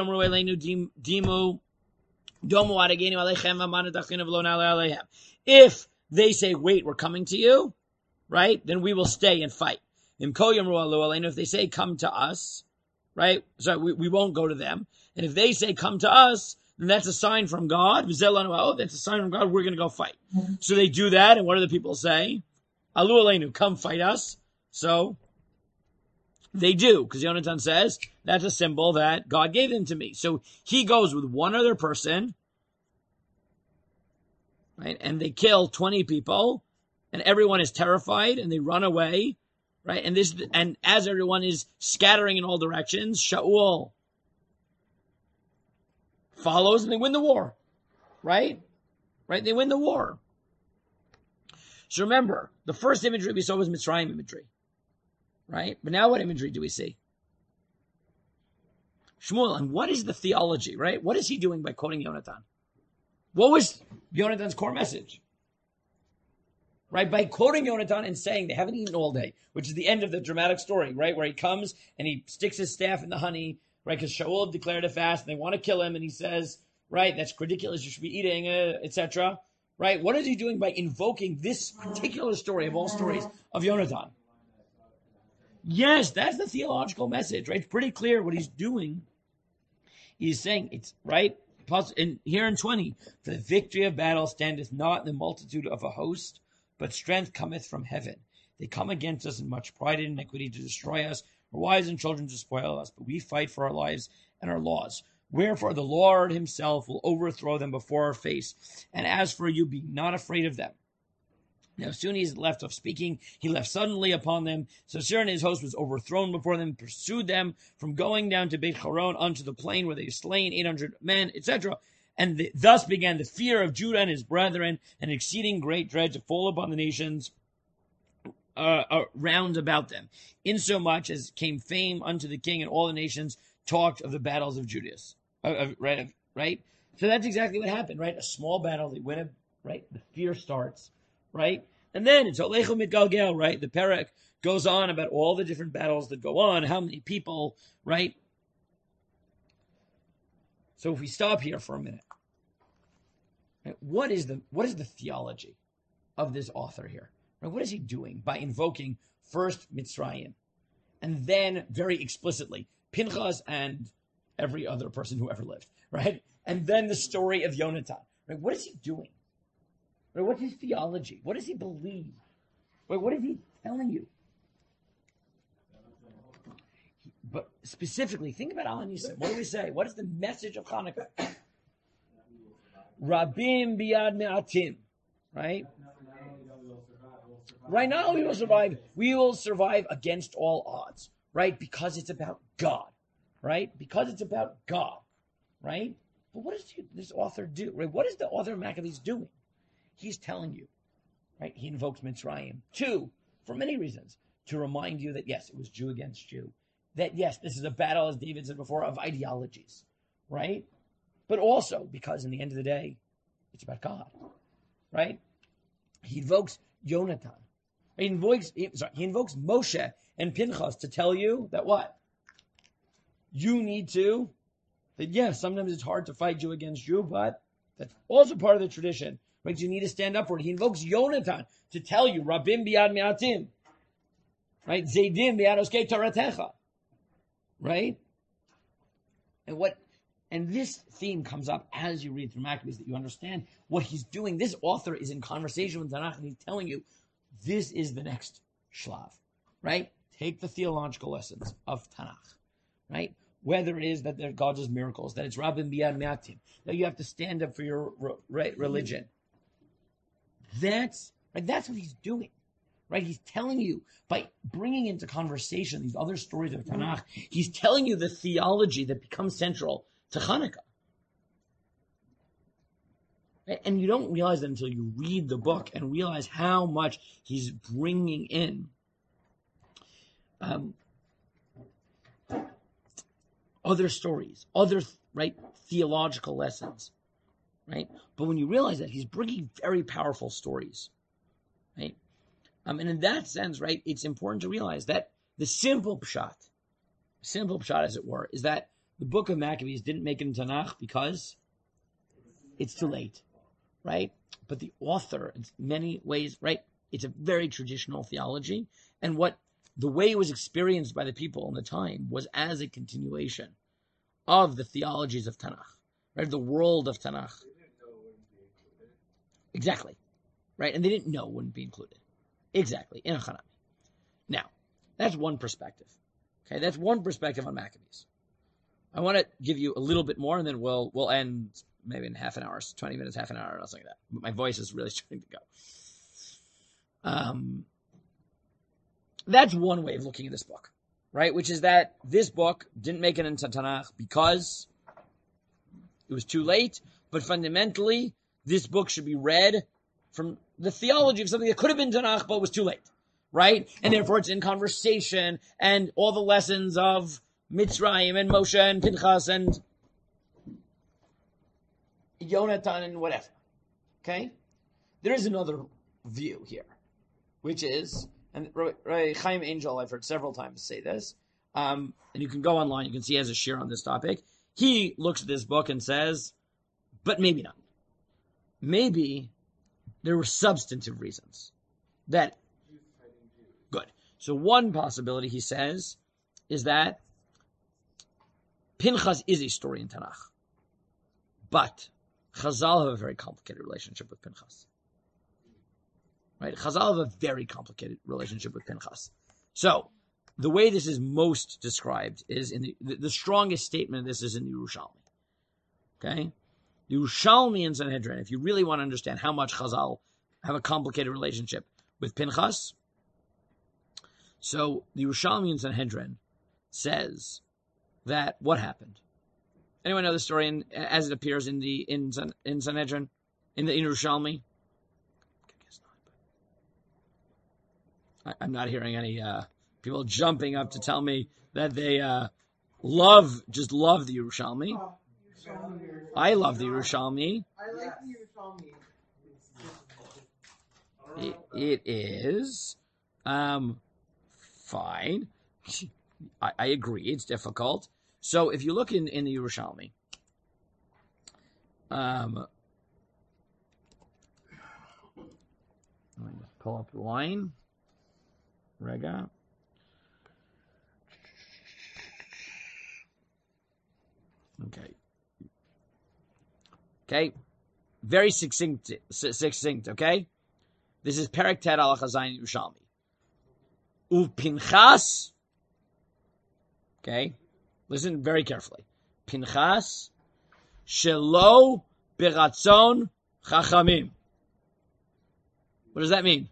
If they say, wait, we're coming to you, right? Then we will stay and fight. If they say, come to us, right? So we won't go to them. And if they say, come to us, then that's a sign from God. That's a sign from God. We're going to go fight. So they do that. And what do the people say? Alu Aleinu, come fight us. So they do, because Yonatan says, that's a symbol that God gave them to me. So he goes with one other person, right? And they kill 20 people, and everyone is terrified, and they run away, right? And as everyone is scattering in all directions, Shaul follows, and they win the war, right? Right? They win the war. So remember, the first imagery we saw was Mitzrayim imagery, right? But now what imagery do we see? Shmuel, and what is the theology, right? What is he doing by quoting Yonatan? What was Yonatan's core message? Right? By quoting Yonatan and saying they haven't eaten all day, which is the end of the dramatic story, right? Where he comes and he sticks his staff in the honey, right? Because Shaul declared a fast and they want to kill him, and he says, right, that's ridiculous, you should be eating, etc. Right? What is he doing by invoking this particular story of all stories of Yonatan? Yes, that's the theological message, right? It's pretty clear what he's doing. He's saying it's right. And here in 20, for the victory of battle standeth not in the multitude of a host, but strength cometh from heaven. They come against us in much pride and iniquity to destroy us, our wives and children to spoil us, but we fight for our lives and our laws. Wherefore the Lord himself will overthrow them before our face. And as for you, be not afraid of them. Now, as soon as he left off speaking, he left suddenly upon them. So Sisera and his host was overthrown before them, pursued them from going down to Beit Horon unto the plain where they slain 800 men, etc. And thus began the fear of Judah and his brethren, an exceeding great dread to fall upon the nations round about them, insomuch as came fame unto the king, and all the nations talked of the battles of Judas. Right? So that's exactly what happened, right? A small battle, they win it, right? The fear starts, right? And then it's Olecho Mitgalgel, right? The Perek goes on about all the different battles that go on, how many people, right? So if we stop here for a minute, right, what is the theology of this author here? Right, what is he doing by invoking first Mitzrayim and then very explicitly Pinchas and every other person who ever lived, right? And then the story of Yonatan. Right? What is he doing? Right? What's his theology? What does he believe? Right? What is he telling you? But specifically, think about Al Nisim. What do we say? What is the message of Hanukkah? Rabim biad me'atim. Right? Right now we will survive. We will survive against all odds. Right? Because it's about God. Right? Because it's about God. Right? But what does this author do? Right? What is the author of Maccabees doing? He's telling you. Right? He invokes Mitzrayim. 2, for many reasons. To remind you that yes, it was Jew against Jew. That yes, this is a battle, as David said before, of ideologies. Right? But also because in the end of the day, it's about God. Right? He invokes Yonatan. He invokes Moshe and Pinchas to tell you that what? You need to, that yes, sometimes it's hard to fight Jew against Jew, but that's also part of the tradition. Right? You need to stand up for it. He invokes Yonatan to tell you, Rabim biad me'atim. Right? Zaydim biad oskei toratecha. Right? And this theme comes up as you read through Maccabees, that you understand what he's doing. This author is in conversation with Tanakh, and he's telling you, this is the next shlav, right? Take the theological lessons of Tanakh, right? Whether it is that God does miracles, that it's Rabim biad me'atim, that you have to stand up for your religion. That's what he's doing, right? He's telling you, by bringing into conversation these other stories of Tanakh, he's telling you the theology that becomes central to Hanukkah. And you don't realize that until you read the book and realize how much he's bringing in other stories, other theological lessons, right? But when you realize that he's bringing very powerful stories, right? And in that sense, right, it's important to realize that the simple pshat as it were, is that the book of Maccabees didn't make it in Tanakh because it's too late, right? But the author, in many ways, right, it's a very traditional theology, and the way it was experienced by the people in the time was as a continuation of the theologies of Tanakh, right? The world of Tanakh. Exactly, right? And they didn't know it wouldn't be included. Exactly, in a Hanami. Now, that's one perspective. Okay, that's one perspective on Maccabees. I want to give you a little bit more, and then we'll end maybe in half an hour, 20 minutes, half an hour, or something like that. But my voice is really starting to go. That's one way of looking at this book, right? Which is that this book didn't make it into Tanakh because it was too late, but fundamentally, this book should be read from the theology of something that could have been Tanakh, but was too late, right? And therefore it's in conversation, and all the lessons of Mitzrayim and Moshe and Pinchas and Yonatan and whatever. Okay? There is another view here, which is, and Chaim Angel, I've heard several times say this, and you can go online, you can see he has a share on this topic. He looks at this book and says, but maybe not. Maybe there were substantive reasons that, good. So one possibility, he says, is that Pinchas is a story in Tanakh, but Chazal have a very complicated relationship with Pinchas. Right? Chazal have a very complicated relationship with Pinchas. So, the way this is most described is in the strongest statement of this is in the Yerushalmi. Okay? The Yerushalmi and Sanhedrin, if you really want to understand how much Chazal have a complicated relationship with Pinchas, so the Yerushalmi and Sanhedrin says that what happened? Anyone know the story as it appears in Sanhedrin? In Yerushalmi? I'm not hearing any people jumping up to tell me that they love the Yerushalmi. I love the Yerushalmi. I like the Yerushalmi. It is fine. I agree. It's difficult. So if you look in the Yerushalmi, let me just pull up the line. Rega. Okay. Very succinct. Okay. This is Perek Tet Al Chazayin Yerushalmi. Uv Pinchas. Okay. Listen very carefully. Pinchas shelo biratzon chachamim. What does that mean?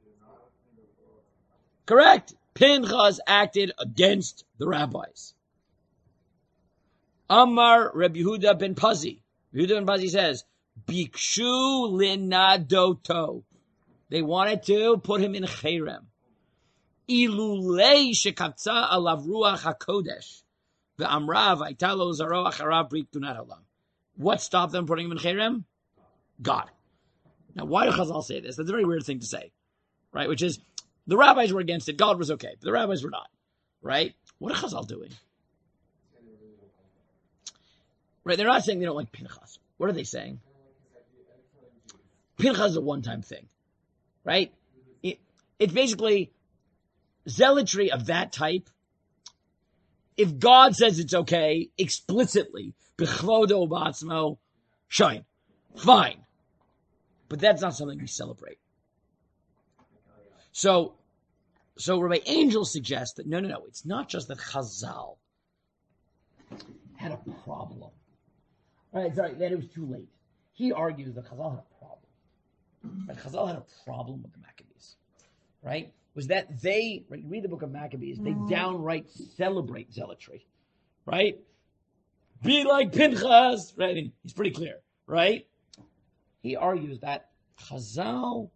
Correct. Pinchas acted against the rabbis. Amar Rabbi Yehuda ben Pazi. Yehuda ben Pazi says, Bikshu linadoto. They wanted to put him in cherem. Ilulei shekatza alav ruach hakodesh. Ve'amra v'aitalo zaro acharav brit dunat olam. What stopped them putting him in cherem? God. Now, why do Chazal say this? That's a very weird thing to say, right? Which is, the rabbis were against it. God was okay, but the rabbis were not, right? What are Chazal doing? Right? They're not saying they don't like Pinchas. What are they saying? Pinchas is a one-time thing, right? It's basically zealotry of that type. If God says it's okay, explicitly, b'chvodo b'atzmo, shine, fine. But that's not something we celebrate. So Rabbi Angel suggests that no, it's not just that Chazal had a problem. All right, sorry, that it was too late. He argues that Chazal had a problem. Right? Chazal had a problem with the Maccabees, right? Was that they, right, you read the book of Maccabees, they downright celebrate zealotry, right? Be like Pinchas, right? And he's pretty clear, right? He argues that Chazal,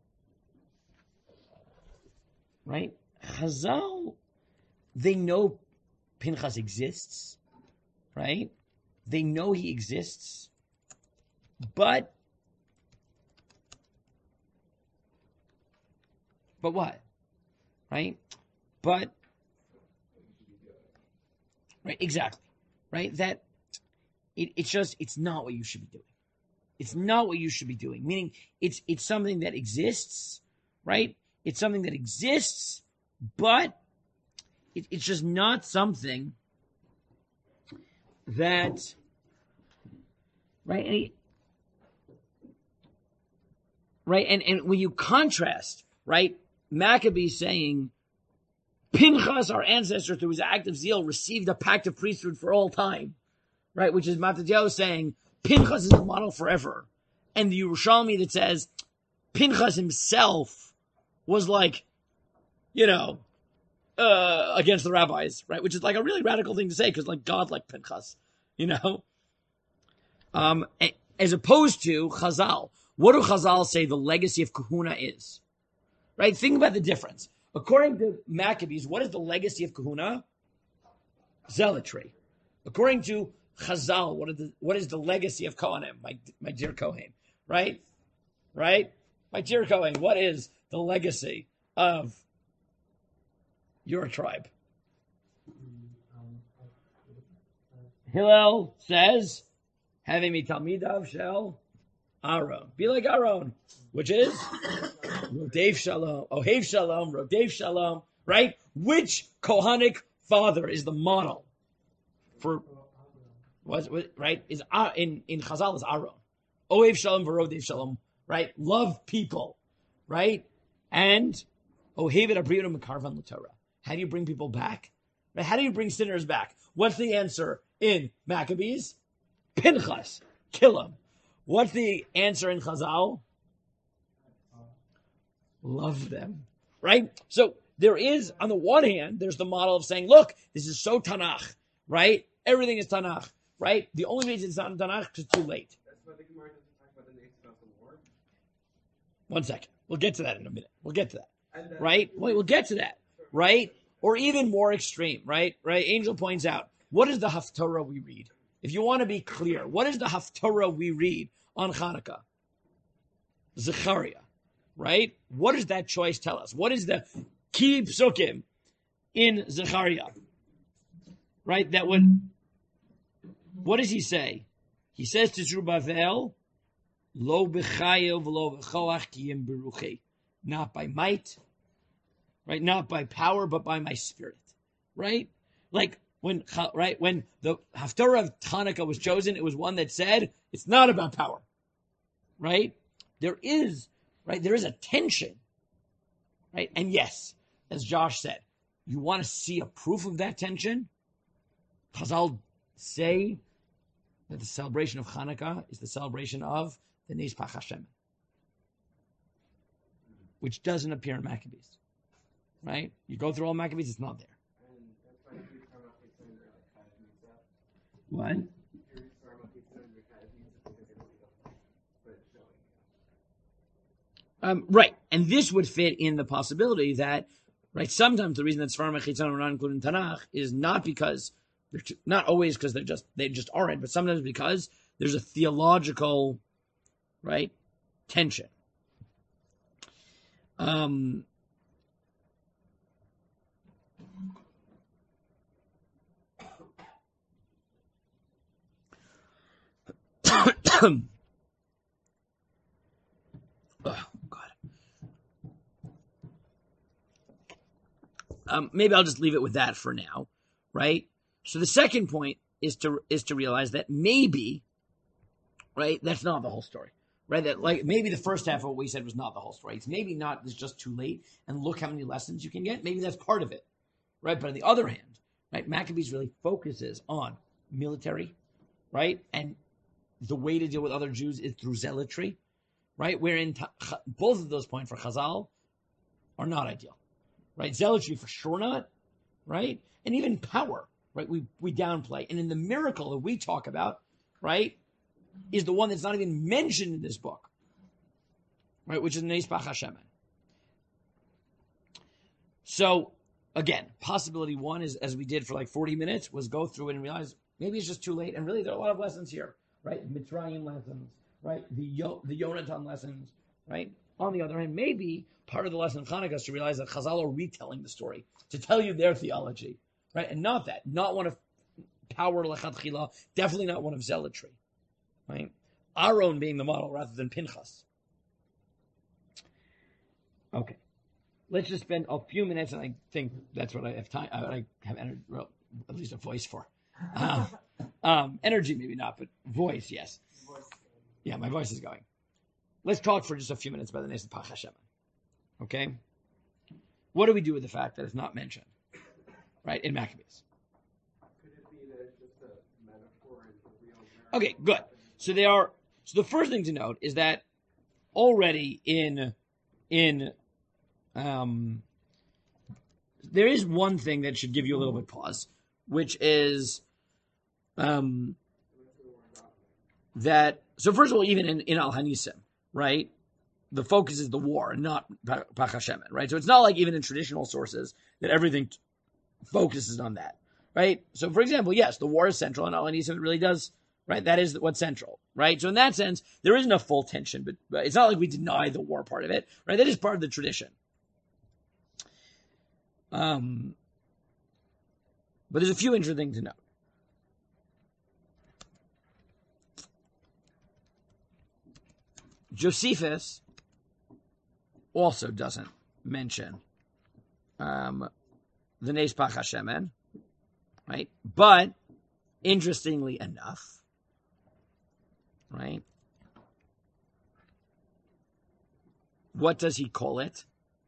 right? Chazal, they know Pinchas exists, right? They know he exists, but what? Right? But, right, exactly. Right? That, it's not what you should be doing. It's not what you should be doing. Meaning, it's something that exists, right? It's something that exists, but it's just not something that, right? And when you contrast, right, Maccabees saying, Pinchas, our ancestor, through his act of zeal, received a pact of priesthood for all time, right? Which is Mattatyahu saying, Pinchas is a model forever. And the Yerushalmi that says, Pinchas himself was like, against the rabbis, right? Which is like a really radical thing to say, because like God liked Pinchas, as opposed to Chazal. What do Chazal say the legacy of Kahuna is? Right? Think about the difference. According to Maccabees, what is the legacy of Kahuna? Zealotry. According to Chazal, what is the legacy of Kohanim? My dear Kohen, right? My dear Kohen, what is the legacy of your tribe? Hillel says, having me Talmidav shel Aaron. Be like Aaron, which is Rodev Shalom, Ohev Shalom, Rodev Shalom, right? Which Kohanic father is the model for, right? Is in Chazal is Aaron. Ohev Shalom, Rodev Shalom, right? Love people, right? And Ohevet Abriyot Mekarvan L'Torah. How do you bring people back? Right? How do you bring sinners back? What's the answer in Maccabees? Pinchas, kill him. What's the answer in Chazal? Love them. Right? So there is, on the one hand, there's the model of saying, look, this is so Tanakh, right? Everything is Tanakh, right? The only reason it's not in Tanakh is it's too late. That's why the Gemara doesn't talk about the nature of the war. 1 second. We'll get to that in a minute. We'll get to that. And Right? Wait, we'll get to that. Right? Or even more extreme, right? Right? Angel points out, what is the Haftarah we read? If you want to be clear, what is the Haftarah we read on Hanukkah? Zechariah, right? What does that choice tell us? What is the key psukim in Zechariah? Right? That would, what does he say? He says to Zerubbabel, Lo b'chayev lo b'choach ki yim beruchi. Not by might, right? Not by power, but by my spirit, right? Like when the Haftarah of Hanukkah was chosen, it was one that said it's not about power, right? There is a tension, right? And yes, as Josh said, you want to see a proof of that tension? Chazal say that the celebration of Hanukkah is the celebration of the Nes Pach Hashem, which doesn't appear in Maccabees, right? You go through all Maccabees, it's not there. And that's why you come up with something like Chayv Mitzvah. What? You come up with something like Chayv Mitzvah because they don't need but it's showing. Right, and this would fit in the possibility that, right, sometimes the reason that Sfarim and Chitzon are not included in Tanakh is not because not always because they just aren't, but sometimes because there's a theological, right, tension. Oh, God. Maybe I'll just leave it with that for now, right? So the second point is to realize that maybe, right, that's not the whole story, right? That like maybe the first half of what we said was not the whole story. It's maybe not. It's just too late, and look how many lessons you can get. Maybe that's part of it, right? But on the other hand, right, Maccabees really focuses on military, right, and the way to deal with other Jews is through zealotry, right? Wherein both of those points for Chazal are not ideal, right? Zealotry for sure not, right? And even power, right? We downplay. And in the miracle that we talk about, right, is the one that's not even mentioned in this book, right? Which is Nes Pach Hashem. So again, possibility one is, as we did for like 40 minutes, was go through it and realize maybe it's just too late. And really, there are a lot of lessons here, right? Mitzrayim lessons, right? The Yonatan lessons, right? On the other hand, maybe part of the lesson of Hanukkah is to realize that Chazal are retelling the story to tell you their theology, right? And not one of power lechatchila, definitely not one of zealotry, right? Aaron being the model rather than Pinchas. Okay, let's just spend a few minutes, and I think that's what I have time. I have energy, well, at least a voice for. Energy, maybe not, but voice, yes. Yeah, my voice is going. Let's talk for just a few minutes about the Nes Pach Hashem. Okay? What do we do with the fact that it's not mentioned, right, in Maccabees? Could it be that it's just a metaphor and the real miracle? Okay, good. So the first thing to note is that already in there is one thing that should give you a little bit pause, which is that, so first of all, even in Al Hanisim, right, the focus is the war and not Pach Hashem, right? So it's not like even in traditional sources that everything focuses on that, right? So for example, yes, the war is central, and Al Hanisim it really does, right? That is what's central, right? So in that sense, there isn't a full tension, but it's not like we deny the war part of it, right? That is part of the tradition. But there's a few interesting things to note. Josephus also doesn't mention the Nes Pach Hashem, right? But interestingly enough, right? What does he call it?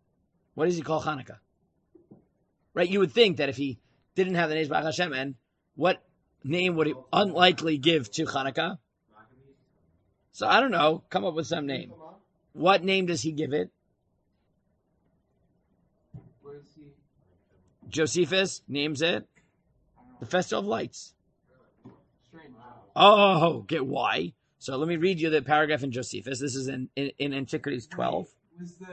What does he call Hanukkah? Right? You would think that if he didn't have the name Baruch Hashem, what name would he unlikely give to Hanukkah? So I don't know. Come up with some name. What name does he give it? Where is he? Josephus names it the Festival of Lights. Strange. Oh, get why? So let me read you the paragraph in Josephus. This is in Antiquities 12. Was the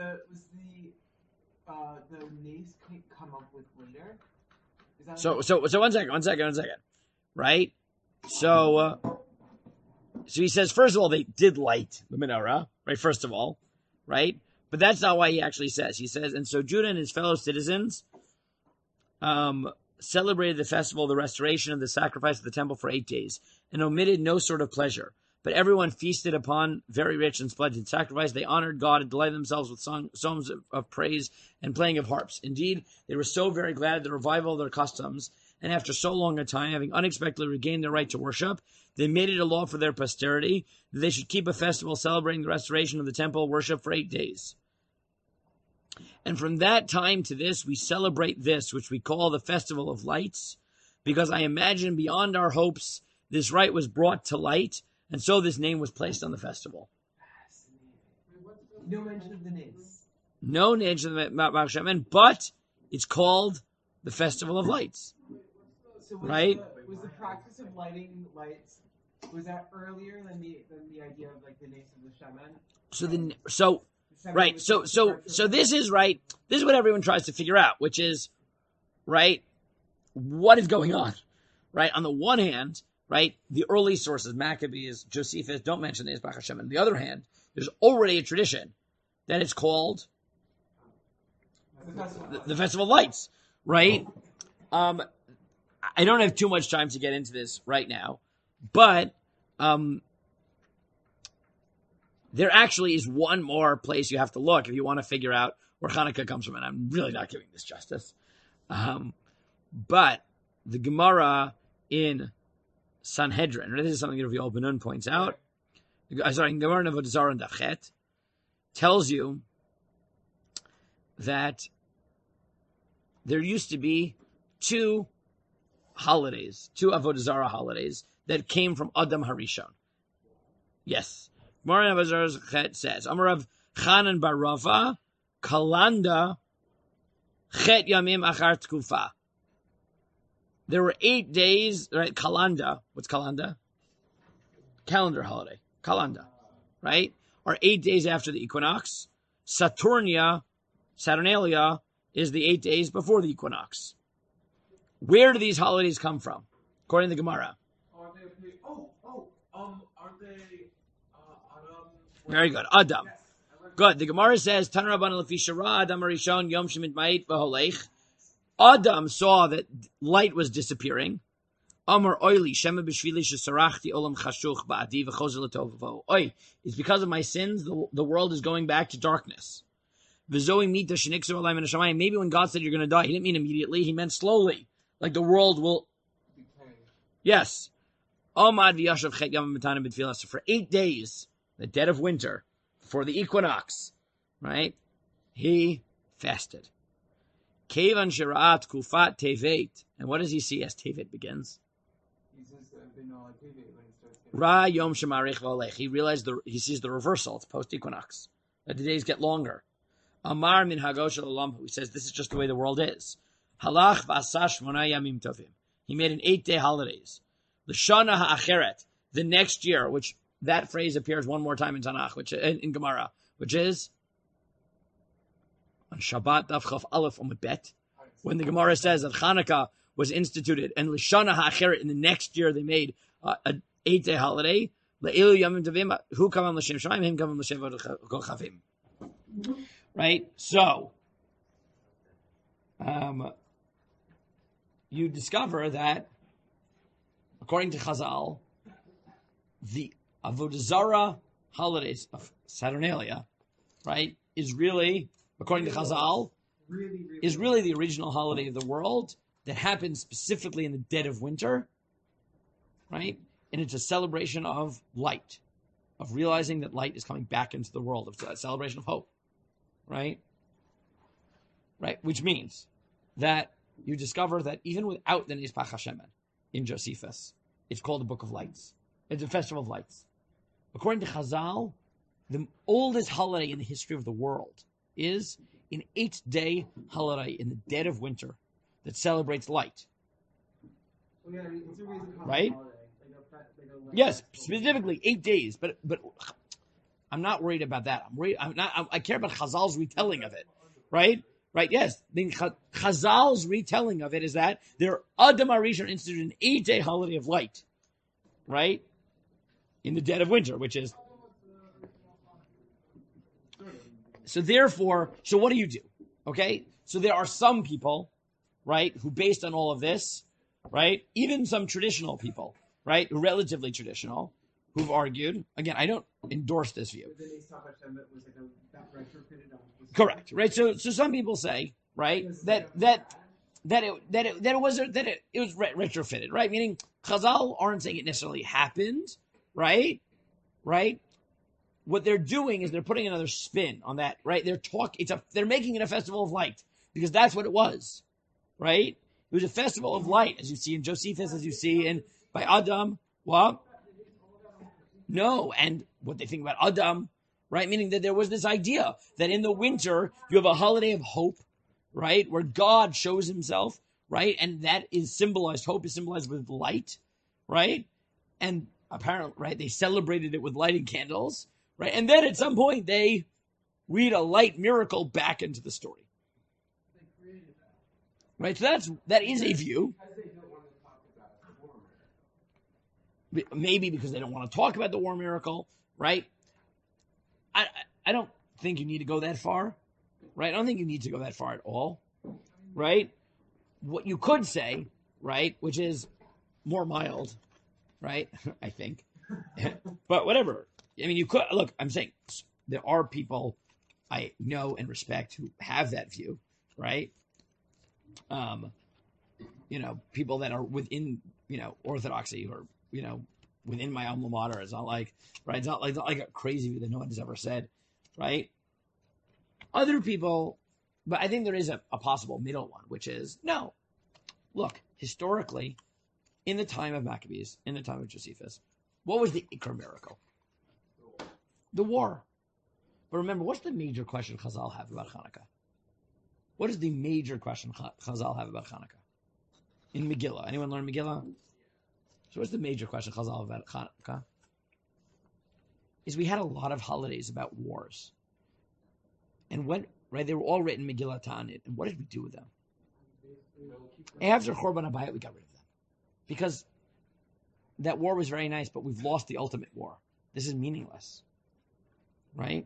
nace come up with later? Is that So one second. Right? So he says, first of all, they did light the menorah, right? First of all, right? But that's not why he actually says. He says, and so Judah and his fellow citizens celebrated the festival of the restoration of the sacrifice of the temple for 8 days and omitted no sort of pleasure. But everyone feasted upon very rich and splendid sacrifice. They honored God and delighted themselves with songs of praise and playing of harps. Indeed, they were so very glad at the revival of their customs. And after so long a time, having unexpectedly regained their right to worship, they made it a law for their posterity that they should keep a festival celebrating the restoration of the temple worship for 8 days. And from that time to this, we celebrate this, which we call the Festival of Lights, because I imagine beyond our hopes, this rite was brought to light, and so this name was placed on the festival. no mention of the nace? No name of the Baruch Hashem, but it's called the Festival of Lights. So Right? Was the practice of lighting lights, was that earlier than the idea of like the nace of the shaman? Right. So this is right. This is what everyone tries to figure out, which is, right, what is going on, right? On the one hand, right, the early sources, Maccabees, Josephus, don't mention the Baruch Hashem. On the other hand, there's already a tradition that it's called the Festival of Lights, right? I don't have too much time to get into this right now, but there actually is one more place you have to look if you want to figure out where Hanukkah comes from, and I'm really not giving this justice. But the Gemara in Sanhedrin, this is something that Rav Ben-Nun points out. Gemara in Avodah Zarah and Daf tells you that there used to be two Avodah Zarah holidays that came from Adam Harishon. Yes. Gemara in Avodah Zarah says, Amar Chanan bar Rava, Kalanda, Chet Yamim Achar Tkufa. There were 8 days, right? Kalanda. What's Kalanda? Calendar holiday. Kalanda. Right? Are 8 days after the equinox. Saturnalia is the 8 days before the equinox. Where do these holidays come from? According to the Gemara. Aren't they? Very good. Adam. Yes. Good. The Gemara says, Tan Rabban Lefi Shara Adam Arishon Yom Shemit Ma'it V'Holech. Adam saw that light was disappearing. Amar Oili Shema B'Shvili Shesarachti Olam Chashuch Ba'adi V'Chozel L'Tov. Oy, it's because of my sins. The world is going back to darkness. V'Zoi Mita Sheniksu Alayim and Hashamayim. Maybe when God said you're going to die, He didn't mean immediately. He meant slowly, like the world will. Yes. Amad V'Yashav Chet Yom Metanim B'Tfilah. So for 8 days, the dead of winter, before the equinox, right? He fasted. Kevan Shira'at Kufat Tevet. And what does he see as Tevet begins? Ra Yom Shemarich V'Olech. He realized he sees the reversal. It's post-equinox. That the days get longer. Amar Min Hagosh Olam. He says this is just the way the world is. Halach V'Asash Shmona Yamim Tovim. He made an 8-day holidays. L'Shana Ha'acheret. The next year, which that phrase appears one more time in Tanakh, which in Gemara, which is on Shabbat Daf Chaf Aleph Amud Bet, when the Gemara says that Hanukkah was instituted, and L'Shana Ha'acheret, in the next year they made an 8-day holiday. Le'ilu Yamim Tovim, Hu Kavam L'Shem Shamayim, Him Kavam L'Shem Chavim. Right? So, you discover that, according to Chazal, the Avodah Zarah holidays of Saturnalia, right, is really, according to Chazal, is really the original holiday of the world that happens specifically in the dead of winter, right? And it's a celebration of light, of realizing that light is coming back into the world. It's a celebration of hope, right? right? Which means that you discover that even without the Nespach Hashemen in Josephus, it's called the Book of Lights. It's a festival of lights. According to Chazal, the oldest holiday in the history of the world is an 8-day holiday in the dead of winter that celebrates light. Well, yeah, it's a reason to call it a Right? holiday. Yes, specifically 8 days, but I'm not worried about that. I care about Chazal's retelling of it, right? Right? Yes. I mean, Chazal's retelling of it is that their Adam HaRishon instituted an 8-day holiday of light, right? In the dead of winter, which is. So therefore, so what do you do? Okay? So there are some people, right, who based on all of this, right, even some traditional people, right, relatively traditional, who've argued, again, I don't endorse this view. But then Nespach Hashem that was like that retrofitted on. Correct, right? So some people say, right, that it was retrofitted, right? Meaning Chazal aren't saying it necessarily happened, right? Right? What they're doing is they're putting another spin on that, right? They're making it a festival of light because that's what it was, right? It was a festival of light, as you see in Josephus, as you see in by Adam. What? No, and what they think about Adam, right? Meaning that there was this idea that in the winter you have a holiday of hope, right? Where God shows himself, right? And that is symbolized, hope is symbolized with light, right? And apparently, right, they celebrated it with lighting candles, right? And then at some point they read a light miracle back into the story. Right? So that is a view. Maybe because they don't want to talk about the war miracle, right? I don't think you need to go that far, right? I don't think you need to go that far at all, right? What you could say, right, which is more mild, right? I think, but whatever. I mean, you could look. I'm saying there are people I know and respect who have that view, right? People that are within, orthodoxy or, within my alma mater. It's not like, right? It's not like a crazy view that no one has ever said, right? Other people, but I think there is a possible middle one, which is, no, look, historically, in the time of Maccabees, in the time of Josephus, what was the Iker miracle? The war. But remember, what's the major question Chazal have about Hanukkah? What is the major question Chazal have about Hanukkah? In Megillah. Anyone learn Megillah? So what's the major question Chazal have about Hanukkah? Is we had a lot of holidays about wars. And they were all written Megillah Ta'anit. And what did we do with them? After Chorban Abayit, we got rid of them. Because that war was very nice, but we've lost the ultimate war. This is meaningless. Right?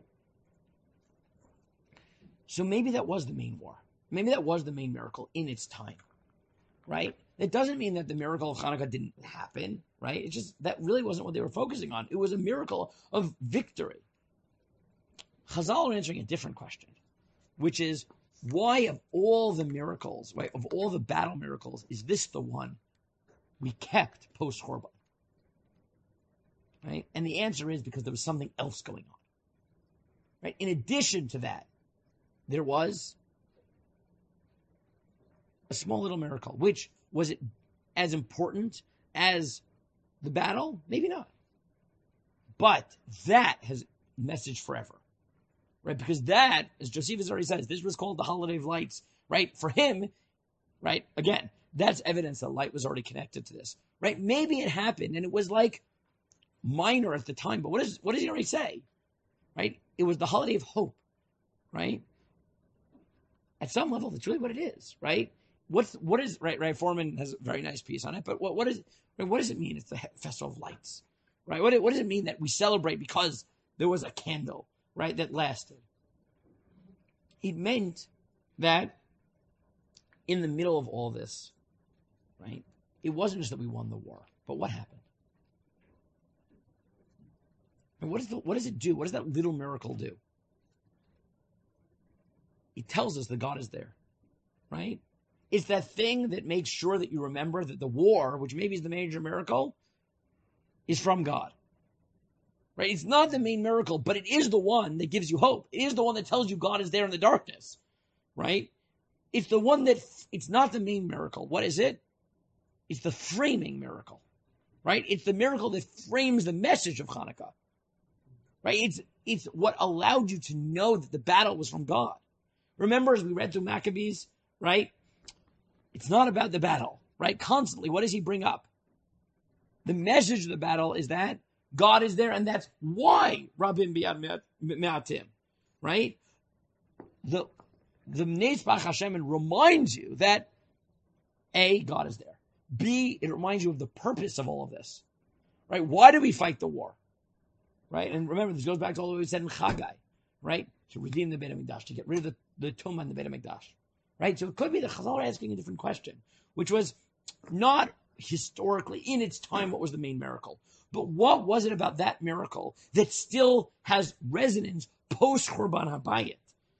So maybe that was the main war. Maybe that was the main miracle in its time. Right? It doesn't mean that the miracle of Hanukkah didn't happen. Right? It's just that really wasn't what they were focusing on. It was a miracle of victory. Chazal are answering a different question, which is, why of all the miracles, right, of all the battle miracles, is this the one we kept post-Chorban? Right? And the answer is because there was something else going on. Right? In addition to that, there was a small little miracle. Which, was it as important as the battle? Maybe not. But that has messaged forever. Right? Because that, as Josephus already says, this was called the Holiday of Lights. Right? For him, right? Again, that's evidence that light was already connected to this. Right? Maybe it happened and it was like minor at the time, but what does he already say? Right? It was the holiday of hope. Right? At some level, that's really what it is, right? What is right? Foreman has a very nice piece on it, but what does it mean? It's the festival of lights, right? What does it mean that we celebrate because there was a candle, right, that lasted? It meant that in the middle of all this, right, it wasn't just that we won the war, but what happened? And what does it do? What does that little miracle do? It tells us that God is there, right? It's that thing that makes sure that you remember that the war, which maybe is the major miracle, is from God, right? It's not the main miracle, but it is the one that gives you hope. It is the one that tells you God is there in the darkness, right? it's the one that, it's not the main miracle. What is it? It's the framing miracle, right? It's the miracle that frames the message of Hanukkah, right? It's what allowed you to know that the battle was from God. Remember, as we read through Maccabees, right? It's not about the battle, right? Constantly, what does he bring up? The message of the battle is that God is there, and that's why Rabim Biyad Me'atim, right? The Netzbach Hashem reminds you that A, God is there. B, it reminds you of the purpose of all of this, right? Why do we fight the war, right? And remember, this goes back to all the way we said in Chagai, right? To redeem the Beit HaMikdash, to get rid of the Tumah in the Beit HaMikdash, right? So it could be the Chazal are asking a different question, which was not historically in its time what was the main miracle, but what was it about that miracle that still has resonance post Churban HaBayit,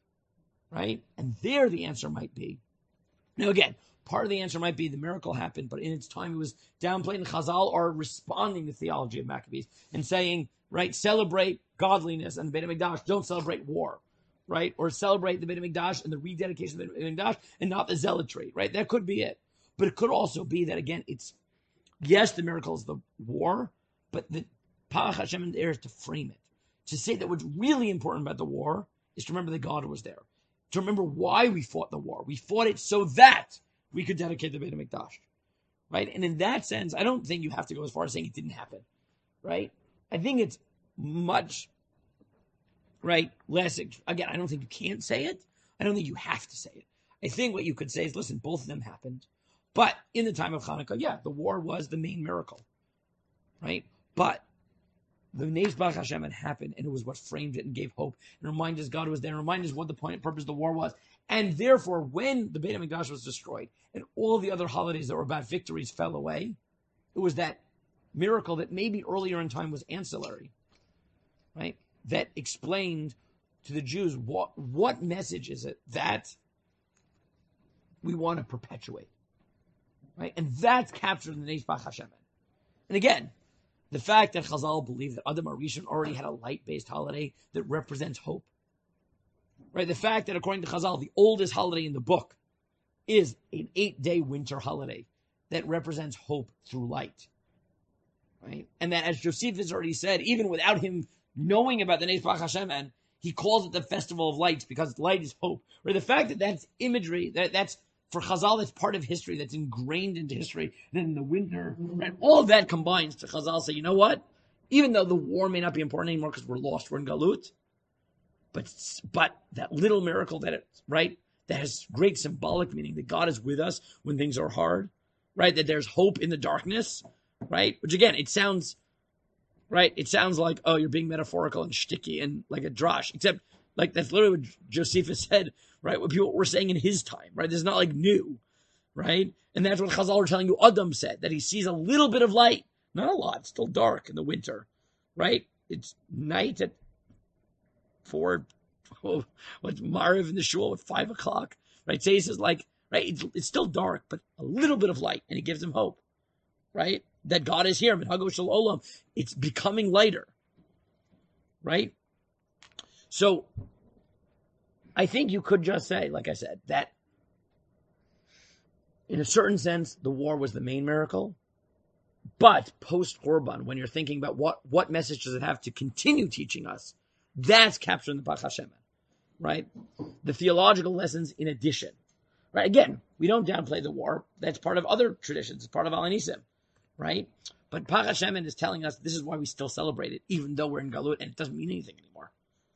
right? And there the answer might be. Now again, part of the answer might be the miracle happened, but in its time it was downplayed, and Chazal are responding to theology of Maccabees and saying, right, celebrate godliness and the Beit HaMikdash, don't celebrate war, right? Or celebrate the Beit HaMikdash and the rededication of the Beit HaMikdash and not the zealotry, right? That could be it. But it could also be that, again, it's, yes, the miracle is the war, but the Parach Hashem there is to frame it. To say that what's really important about the war is to remember that God was there. To remember why we fought the war. We fought it so that we could dedicate the Beit HaMikdash, right? And in that sense, I don't think you have to go as far as saying it didn't happen, right? I think it's much, right, less, again, I don't think you can't say it. I don't think you have to say it. I think what you could say is, listen, both of them happened. But in the time of Hanukkah, yeah, the war was the main miracle, right? But the Netzbach Hashem had happened, and it was what framed it and gave hope, and reminded us God was there, and reminded us what the point and purpose of the war was. And therefore, when the Beit HaMikdash was destroyed, and all the other holidays that were about victories fell away, it was that miracle that maybe earlier in time was ancillary, right? That explained to the Jews what message is it that we want to perpetuate, right? And that's captured in the Netzbach Hashem. And again, the fact that Chazal believed that Adam HaRishon already had a light-based holiday that represents hope, right? The fact that according to Chazal, the oldest holiday in the book is an 8-day winter holiday that represents hope through light, right? And that, as Josephus already said, even without him knowing about the Netzbach Hashem, and he calls it the Festival of Lights because light is hope. Right? The fact that that's imagery, that's for Chazal, that's part of history, that's ingrained into history. Then in the winter, right? All of that combines to Chazal say, you know what? Even though the war may not be important anymore because we're lost, we're in Galut, but that little miracle that it, right, that has great symbolic meaning, that God is with us when things are hard, right? That there's hope in the darkness, right? Which again, it sounds, right? It sounds like, oh, you're being metaphorical and shticky and like a drosh, except like that's literally what Josephus said, right? What people were saying in his time, right? This is not like new, right? And that's what Chazal are telling you. Adam said that he sees a little bit of light, not a lot. It's still dark in the winter, right? It's night at 4. What's Mariv in the shul at 5 o'clock, right? So he says like, right? It's still dark, but a little bit of light, and he gives him hope, right? That God is here. It's becoming lighter, right? So I think you could just say, like I said, that in a certain sense, the war was the main miracle. But post-Korban, when you're thinking about what message does it have to continue teaching us, that's captured in the Parach Hashem, right? The theological lessons in addition, right? Again, we don't downplay the war. That's part of other traditions. It's part of Al Hanisim, right? But Parach Hashem is telling us this is why we still celebrate it, even though we're in Galut and it doesn't mean anything anymore.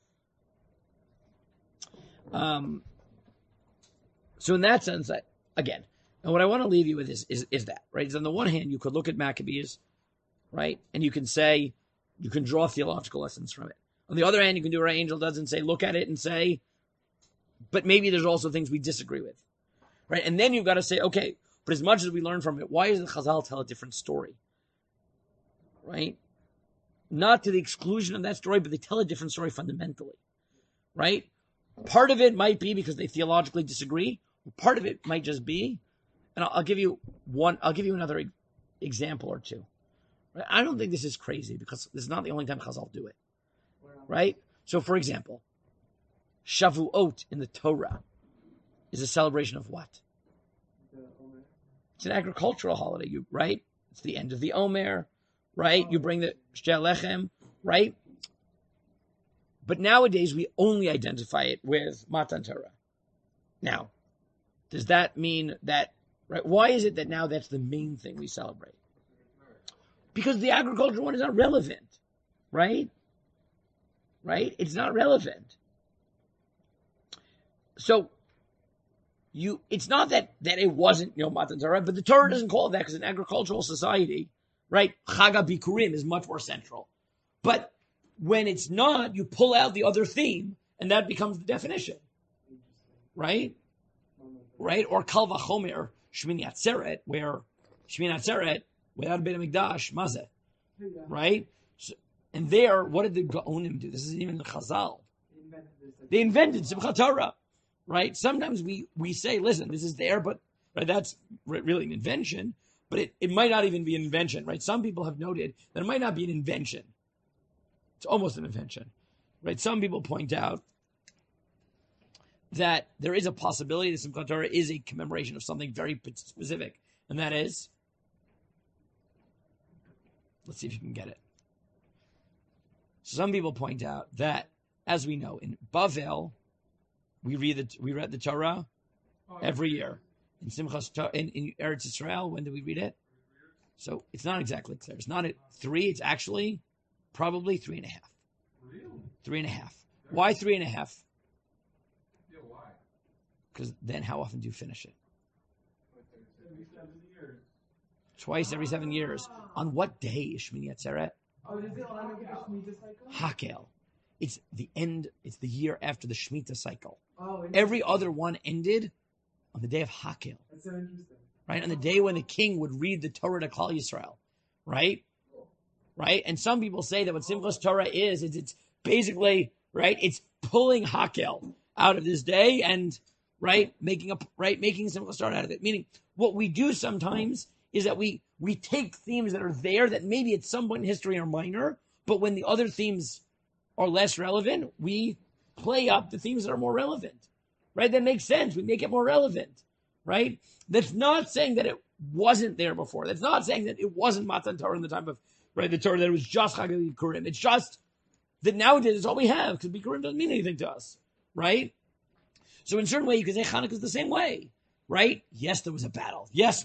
So in that sense, again, and what I want to leave you with is that, right? So on the one hand, you could look at Maccabees, right? And you can say, you can draw theological lessons from it. On the other hand, you can do what our angel does and say, look at it and say, but maybe there's also things we disagree with, right? And then you've got to say, okay, but as much as we learn from it, why does the Chazal tell a different story, right? Not to the exclusion of that story, but they tell a different story fundamentally, right? Part of it might be because they theologically disagree. Part of it might just be, and I'll give you another example or two. Right? I don't think this is crazy because this is not the only time Chazal do it. Right? So, for example, Shavuot in the Torah, is a celebration of what? It's an agricultural holiday, right? It's the end of the Omer, right? You bring the Shtei Lechem, right? But nowadays, we only identify it with Matan Torah. Now, does that mean that, right? Why is it that now that's the main thing we celebrate? Because the agricultural one is not relevant, right? Right? It's not relevant. So, it's not that it wasn't, Matan Torah, but the Torah doesn't call it that because in agricultural society, right, Chag HaBikurim is much more central. But when it's not, you pull out the other theme, and that becomes the definition. Right? Right? Or Kal Vachomer, Shmini Atzeret, where Shmini Atzeret, without a Beit HaMikdash, Mazeh. Right? So, and there, what did the Gaonim do? This isn't even the Chazal. They invented Simchat Torah. Right? Sometimes we say, listen, this is there, but right, that's really an invention, but it might not even be an invention, right? Some people have noted that it might not be an invention. It's almost an invention, right? Some people point out that there is a possibility that Simchat Torah is a commemoration of something very specific, and that is, let's see if you can get it. Some people point out that, as we know, in Bavel, we read the Torah every year. In Simchas in Eretz Yisrael, when do we read it? So it's not exactly clear. It's not at 3. It's actually probably 3.5. Really? 3.5. Why 3.5? Yeah, why? Because then, how often do you finish it? Twice every 7 years. On what day is Shmini Atzeret? Oh, is it on the Shemitah cycle? Hakel. It's the end. It's the year after the Shemitah cycle. Oh, every other one ended on the day of Hakel. That's so interesting. Right? On the day when the king would read the Torah to Klal Yisrael. Right? Right? And some people say that what Simchas Torah is it's basically, right, it's pulling Hakel out of this day and, right, making Simchas Torah out of it. Meaning, what we do sometimes is that we take themes that are there that maybe at some point in history are minor, but when the other themes are less relevant, we play up the themes that are more relevant, right? That makes sense. We make it more relevant, right? That's not saying that it wasn't there before. That's not saying that it wasn't Matan Torah in the time of, right, the Torah, that it was just Chag HaBikurim. It's just that nowadays it's all we have, because Bikurim doesn't mean anything to us, right? So in a certain way, you could say Hanukkah is the same way, right? Yes, there was a battle. Yes,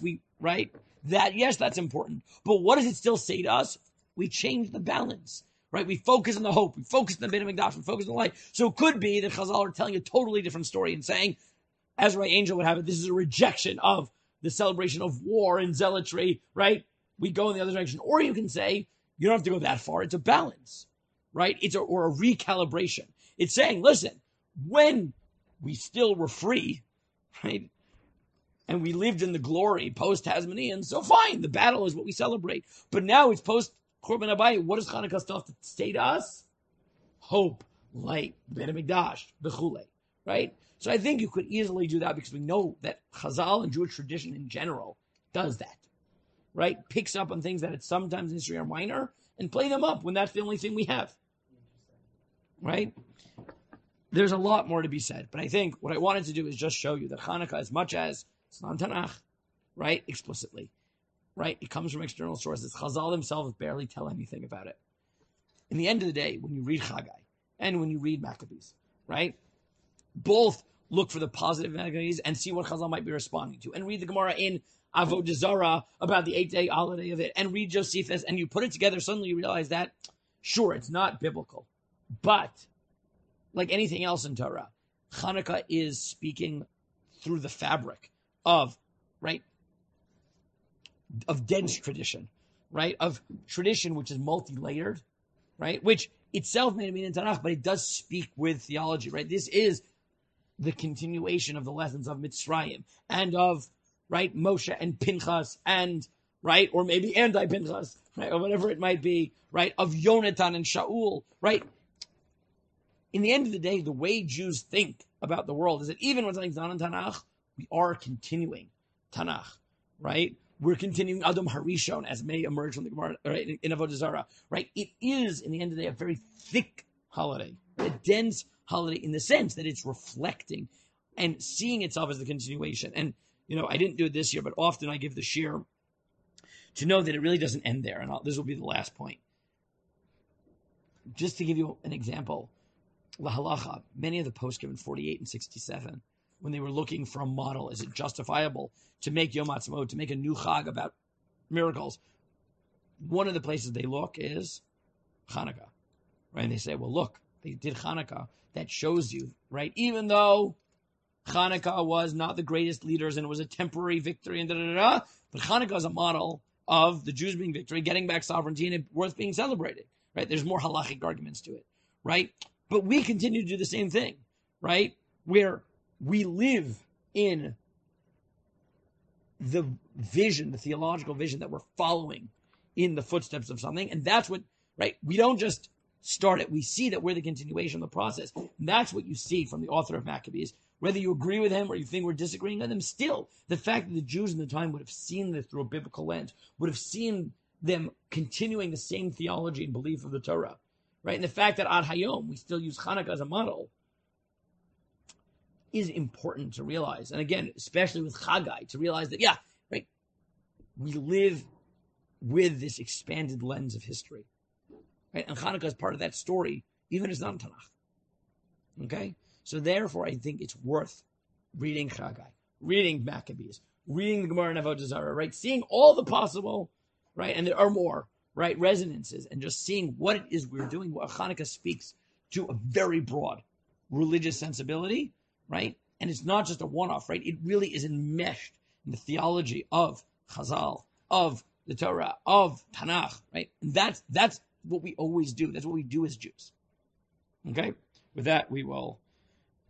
that's important. But what does it still say to us? We change the balance. Right, we focus on the hope, we focus on the Beit HaMikdash, we focus on the light. So it could be that Chazal are telling a totally different story and saying, as Ray Angel would have it, this is a rejection of the celebration of war and zealotry, right? We go in the other direction. Or you can say, you don't have to go that far, it's a balance, right? Or a recalibration. It's saying, listen, when we still were free, right, and we lived in the glory post-Hasmonean, so fine, the battle is what we celebrate. But now it's post Korban Abayit. What does Hanukkah stuff say to us? Hope, light, Beit HaMikdash, b'chulei, right? So I think you could easily do that because we know that Chazal and Jewish tradition in general does that, right? Picks up on things that at sometimes in history are minor and play them up when that's the only thing we have, right? There's a lot more to be said, but I think what I wanted to do is just show you that Hanukkah, as much as it's not Tanakh, right, explicitly, right? It comes from external sources. Chazal themselves barely tell anything about it. In the end of the day, when you read Chagai and when you read Maccabees, right? Both look for the positive Maccabees and see what Chazal might be responding to. And read the Gemara in Avodah Zarah about the 8-day holiday of it. And read Josephus. And you put it together, suddenly you realize that, sure, it's not biblical. But, like anything else in Torah, Hanukkah is speaking through the fabric of, right, of dense tradition, right? Of tradition which is multi-layered, right? Which itself may mean in Tanakh, but it does speak with theology, right? This is the continuation of the lessons of Mitzrayim and of, right, Moshe and Pinchas and, right, or maybe anti-Pinchas, right, or whatever it might be, right, of Yonatan and Shaul, right? In the end of the day, the way Jews think about the world is that even when something's not in Tanakh, we are continuing Tanakh, right? We're continuing Adam Harishon as may emerge from the Gemara, right, in Avodah Zarah, right? It is, in the end of the day, a very thick holiday, a dense holiday in the sense that it's reflecting and seeing itself as the continuation. And, I didn't do it this year, but often I give the shir to know that it really doesn't end there. And this will be the last point. Just to give you an example, La Halacha, many of the poskim in 48 and 67, when they were looking for a model, is it justifiable to make Yom Ha'atzmaut, to make a new Chag about miracles? One of the places they look is Hanukkah, right? And they say, well, look, they did Hanukkah. That shows you, right? Even though Hanukkah was not the greatest leaders and it was a temporary victory and da-da-da-da, but Hanukkah is a model of the Jews being victory, getting back sovereignty, and it worth being celebrated, right? There's more halachic arguments to it, right? But we continue to do the same thing, right? Where we live in the vision, the theological vision that we're following in the footsteps of something. And that's what, right? We don't just start it. We see that we're the continuation of the process. And that's what you see from the author of Maccabees. Whether you agree with him or you think we're disagreeing with him, still, the fact that the Jews in the time would have seen this through a biblical lens, would have seen them continuing the same theology and belief of the Torah, right? And the fact that Ad Hayom, we still use Hanukkah as a model, is important to realize. And again, especially with Chagai, to realize that, yeah, right, we live with this expanded lens of history, right? And Hanukkah is part of that story, even if it's not in Tanakh. Okay? So therefore, I think it's worth reading Chagai, reading Maccabees, reading the Gemara and Avodah Zarah, right? Seeing all the possible, right? And there are more, right? Resonances, and just seeing what it is we're doing. What Hanukkah speaks to a very broad religious sensibility, right? And it's not just a one-off, right? It really is enmeshed in the theology of Chazal, of the Torah, of Tanakh, right? And that's what we always do. That's what we do as Jews. Okay? With that, we will